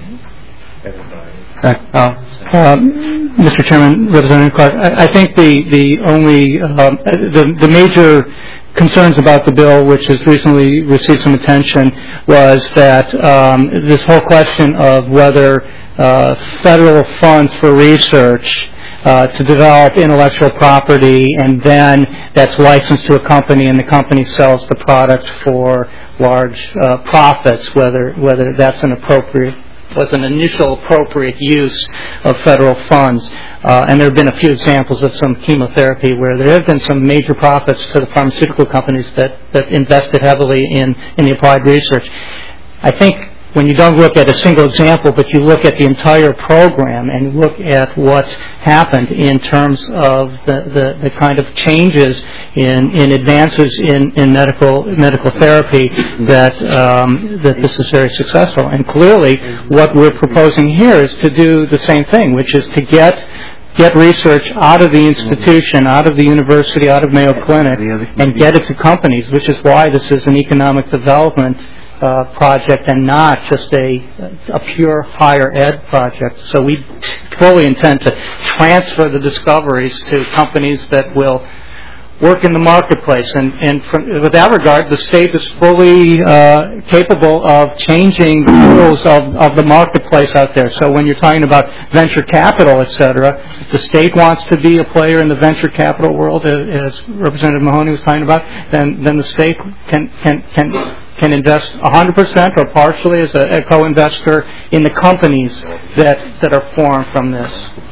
Uh, uh, Mister Chairman, Representative Clark, I, I think the the only um, the the major concerns about the bill, which has recently received some attention, was that um, this whole question of whether uh, federal funds for research uh, to develop intellectual property, and then that's licensed to a company, and the company sells the product for large uh, profits, whether whether that's an appropriate was an initial appropriate use of federal funds. Uh, and there have been a few examples of some chemotherapy where there have been some major profits to the pharmaceutical companies that, that invested heavily in, in the applied research. I think when you don't look at a single example, but you look at the entire program and look at what's happened in terms of the, the, the kind of changes in, in advances in, in medical medical therapy, that um, that this is very successful. And clearly, what we're proposing here is to do the same thing, which is to get get research out of the institution, out of the university, out of Mayo Clinic, and get it to companies, which is why this is an economic development uh, project and not just a, a pure higher ed project. So we fully intend to transfer the discoveries to companies that will work in the marketplace. And, and from, with that regard, the state is fully uh, capable of changing the rules of, of the marketplace out there. So when you're talking about venture capital, et cetera, if the state wants to be a player in the venture capital world, as, as Representative Mahoney was talking about, then, then the state can, can, can, can invest one hundred percent or partially as a, a co-investor in the companies that, that are formed from this.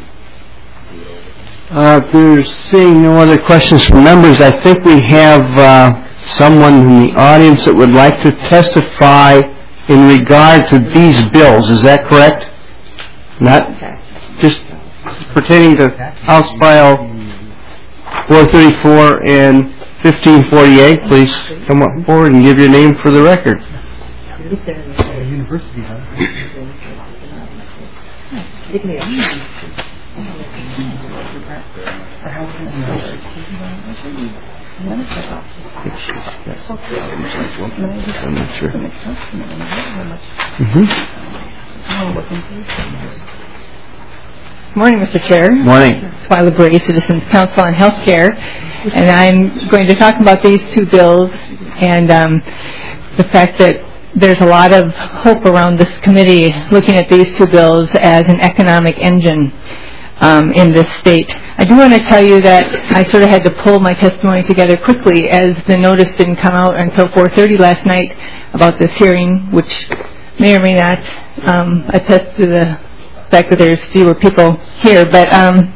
Uh, if there's seeing no other questions from members, I think we have uh, someone in the audience that would like to testify in regard to these bills. Is that correct? Not just pertaining to House File four thirty-four and fifteen forty-eight. Please come up forward and give your name for the record. Good morning, Mister Chair. Morning. Twyla Bray, Citizens Council on Healthcare, and I'm going to talk about these two bills and um, the fact that there's a lot of hope around this committee looking at these two bills as an economic engine um, in this state. I do want to tell you that I sort of had to pull my testimony together quickly as the notice didn't come out until four thirty last night about this hearing, which may or may not um, attest to the fact that there's fewer people here. But um,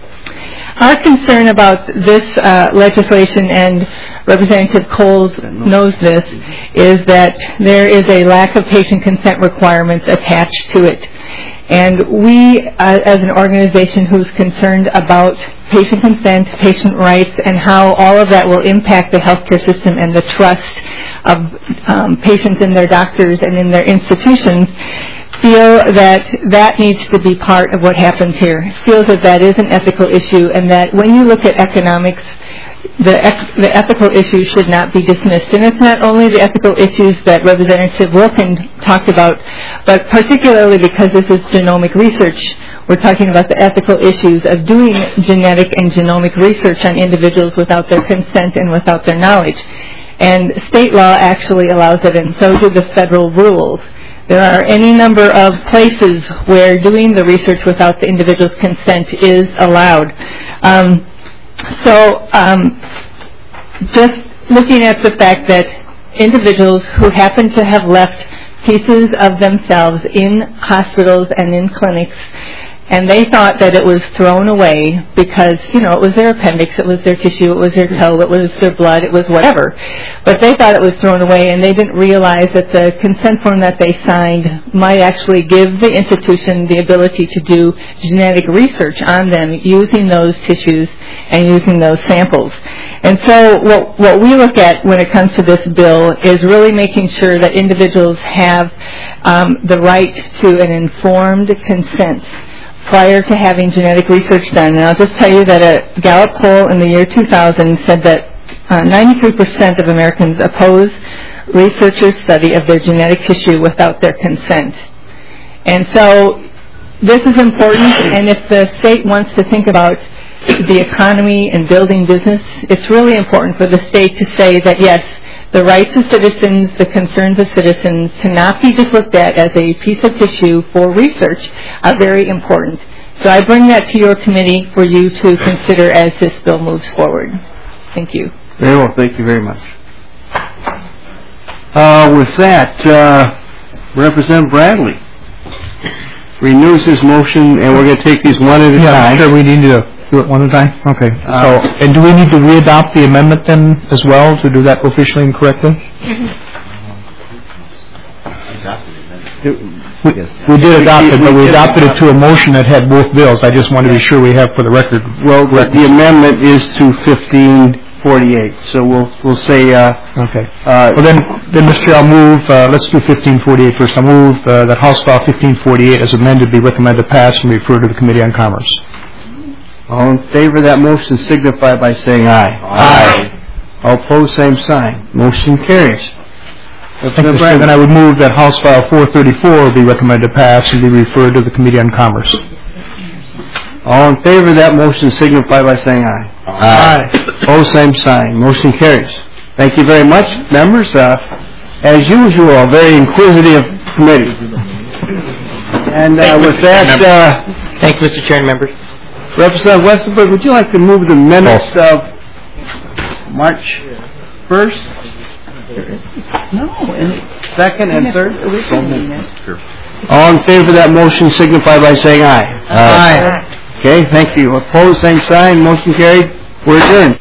our concern about this uh, legislation, and Representative Coles knows this, is that there is a lack of patient consent requirements attached to it. And we, uh, as an organization who's concerned about patient consent, patient rights, and how all of that will impact the healthcare system and the trust of um, patients in their doctors and in their institutions, feel that that needs to be part of what happens here. Feels that that is an ethical issue, and that when you look at economics, the, ec- the ethical issues should not be dismissed. And it's not only the ethical issues that Representative Wilkin talked about, but particularly because this is genomic research, we're talking about the ethical issues of doing genetic and genomic research on individuals without their consent and without their knowledge. And state law actually allows it, and so do the federal rules. There are any number of places where doing the research without the individual's consent is allowed. Um, so um, just looking at the fact that individuals who happen to have left pieces of themselves in hospitals and in clinics, and they thought that it was thrown away because, you know, it was their appendix, it was their tissue, it was their toe, it was their blood, it was whatever. But they thought it was thrown away, and they didn't realize that the consent form that they signed might actually give the institution the ability to do genetic research on them using those tissues and using those samples. And so what, what we look at when it comes to this bill is really making sure that individuals have um, the right to an informed consent prior to having genetic research done. And I'll just tell you that a Gallup poll in the year two thousand said that uh, ninety-three percent of Americans oppose researchers' study of their genetic tissue without their consent. And so this is important, and if the state wants to think about the economy and building business, it's really important for the state to say that, yes, the rights of citizens, the concerns of citizens, to not be just looked at as a piece of tissue for research are very important. So I bring that to your committee for you to consider as this bill moves forward. Thank you. Very well. Thank you very much. Uh, with that, uh, Representative Bradley renews his motion, and we're going to take these one at a yeah, time. Sure, we need to do it one at a time? Okay. Uh, so, and do we need to readopt the amendment then as well to do that officially and correctly? We we did adopt it, but we adopted it to a motion that had both bills. I just want to be sure we have for the record. Well, the amendment is to fifteen forty-eight, so we'll we'll say. Uh, okay. Uh, well then, then, Mister Chair, I'll move. Uh, let's do fifteen forty-eight first. I'll move uh, that House File fifteen forty-eight, as amended, be recommended pass and referred to the Committee on Commerce. All in favor of that motion signify by saying aye. Aye. All opposed, same sign. Motion carries. Thank you, Mister Chair. Then I would move that House File four thirty-four be recommended pass and be referred to the Committee on Commerce. All in favor of that motion signify by saying aye. Aye. Opposed, same sign. Motion carries. Thank you very much, members. Uh, as usual, a very inquisitive committee. And uh, with that, uh, thank you, Mister Chair and members. Representative Westenberg, would you like to move the minutes of March first? No. Second and third? All in favor of that motion signify by saying aye. Aye. Okay, thank you. Opposed, same sign. Motion carried. We're adjourned.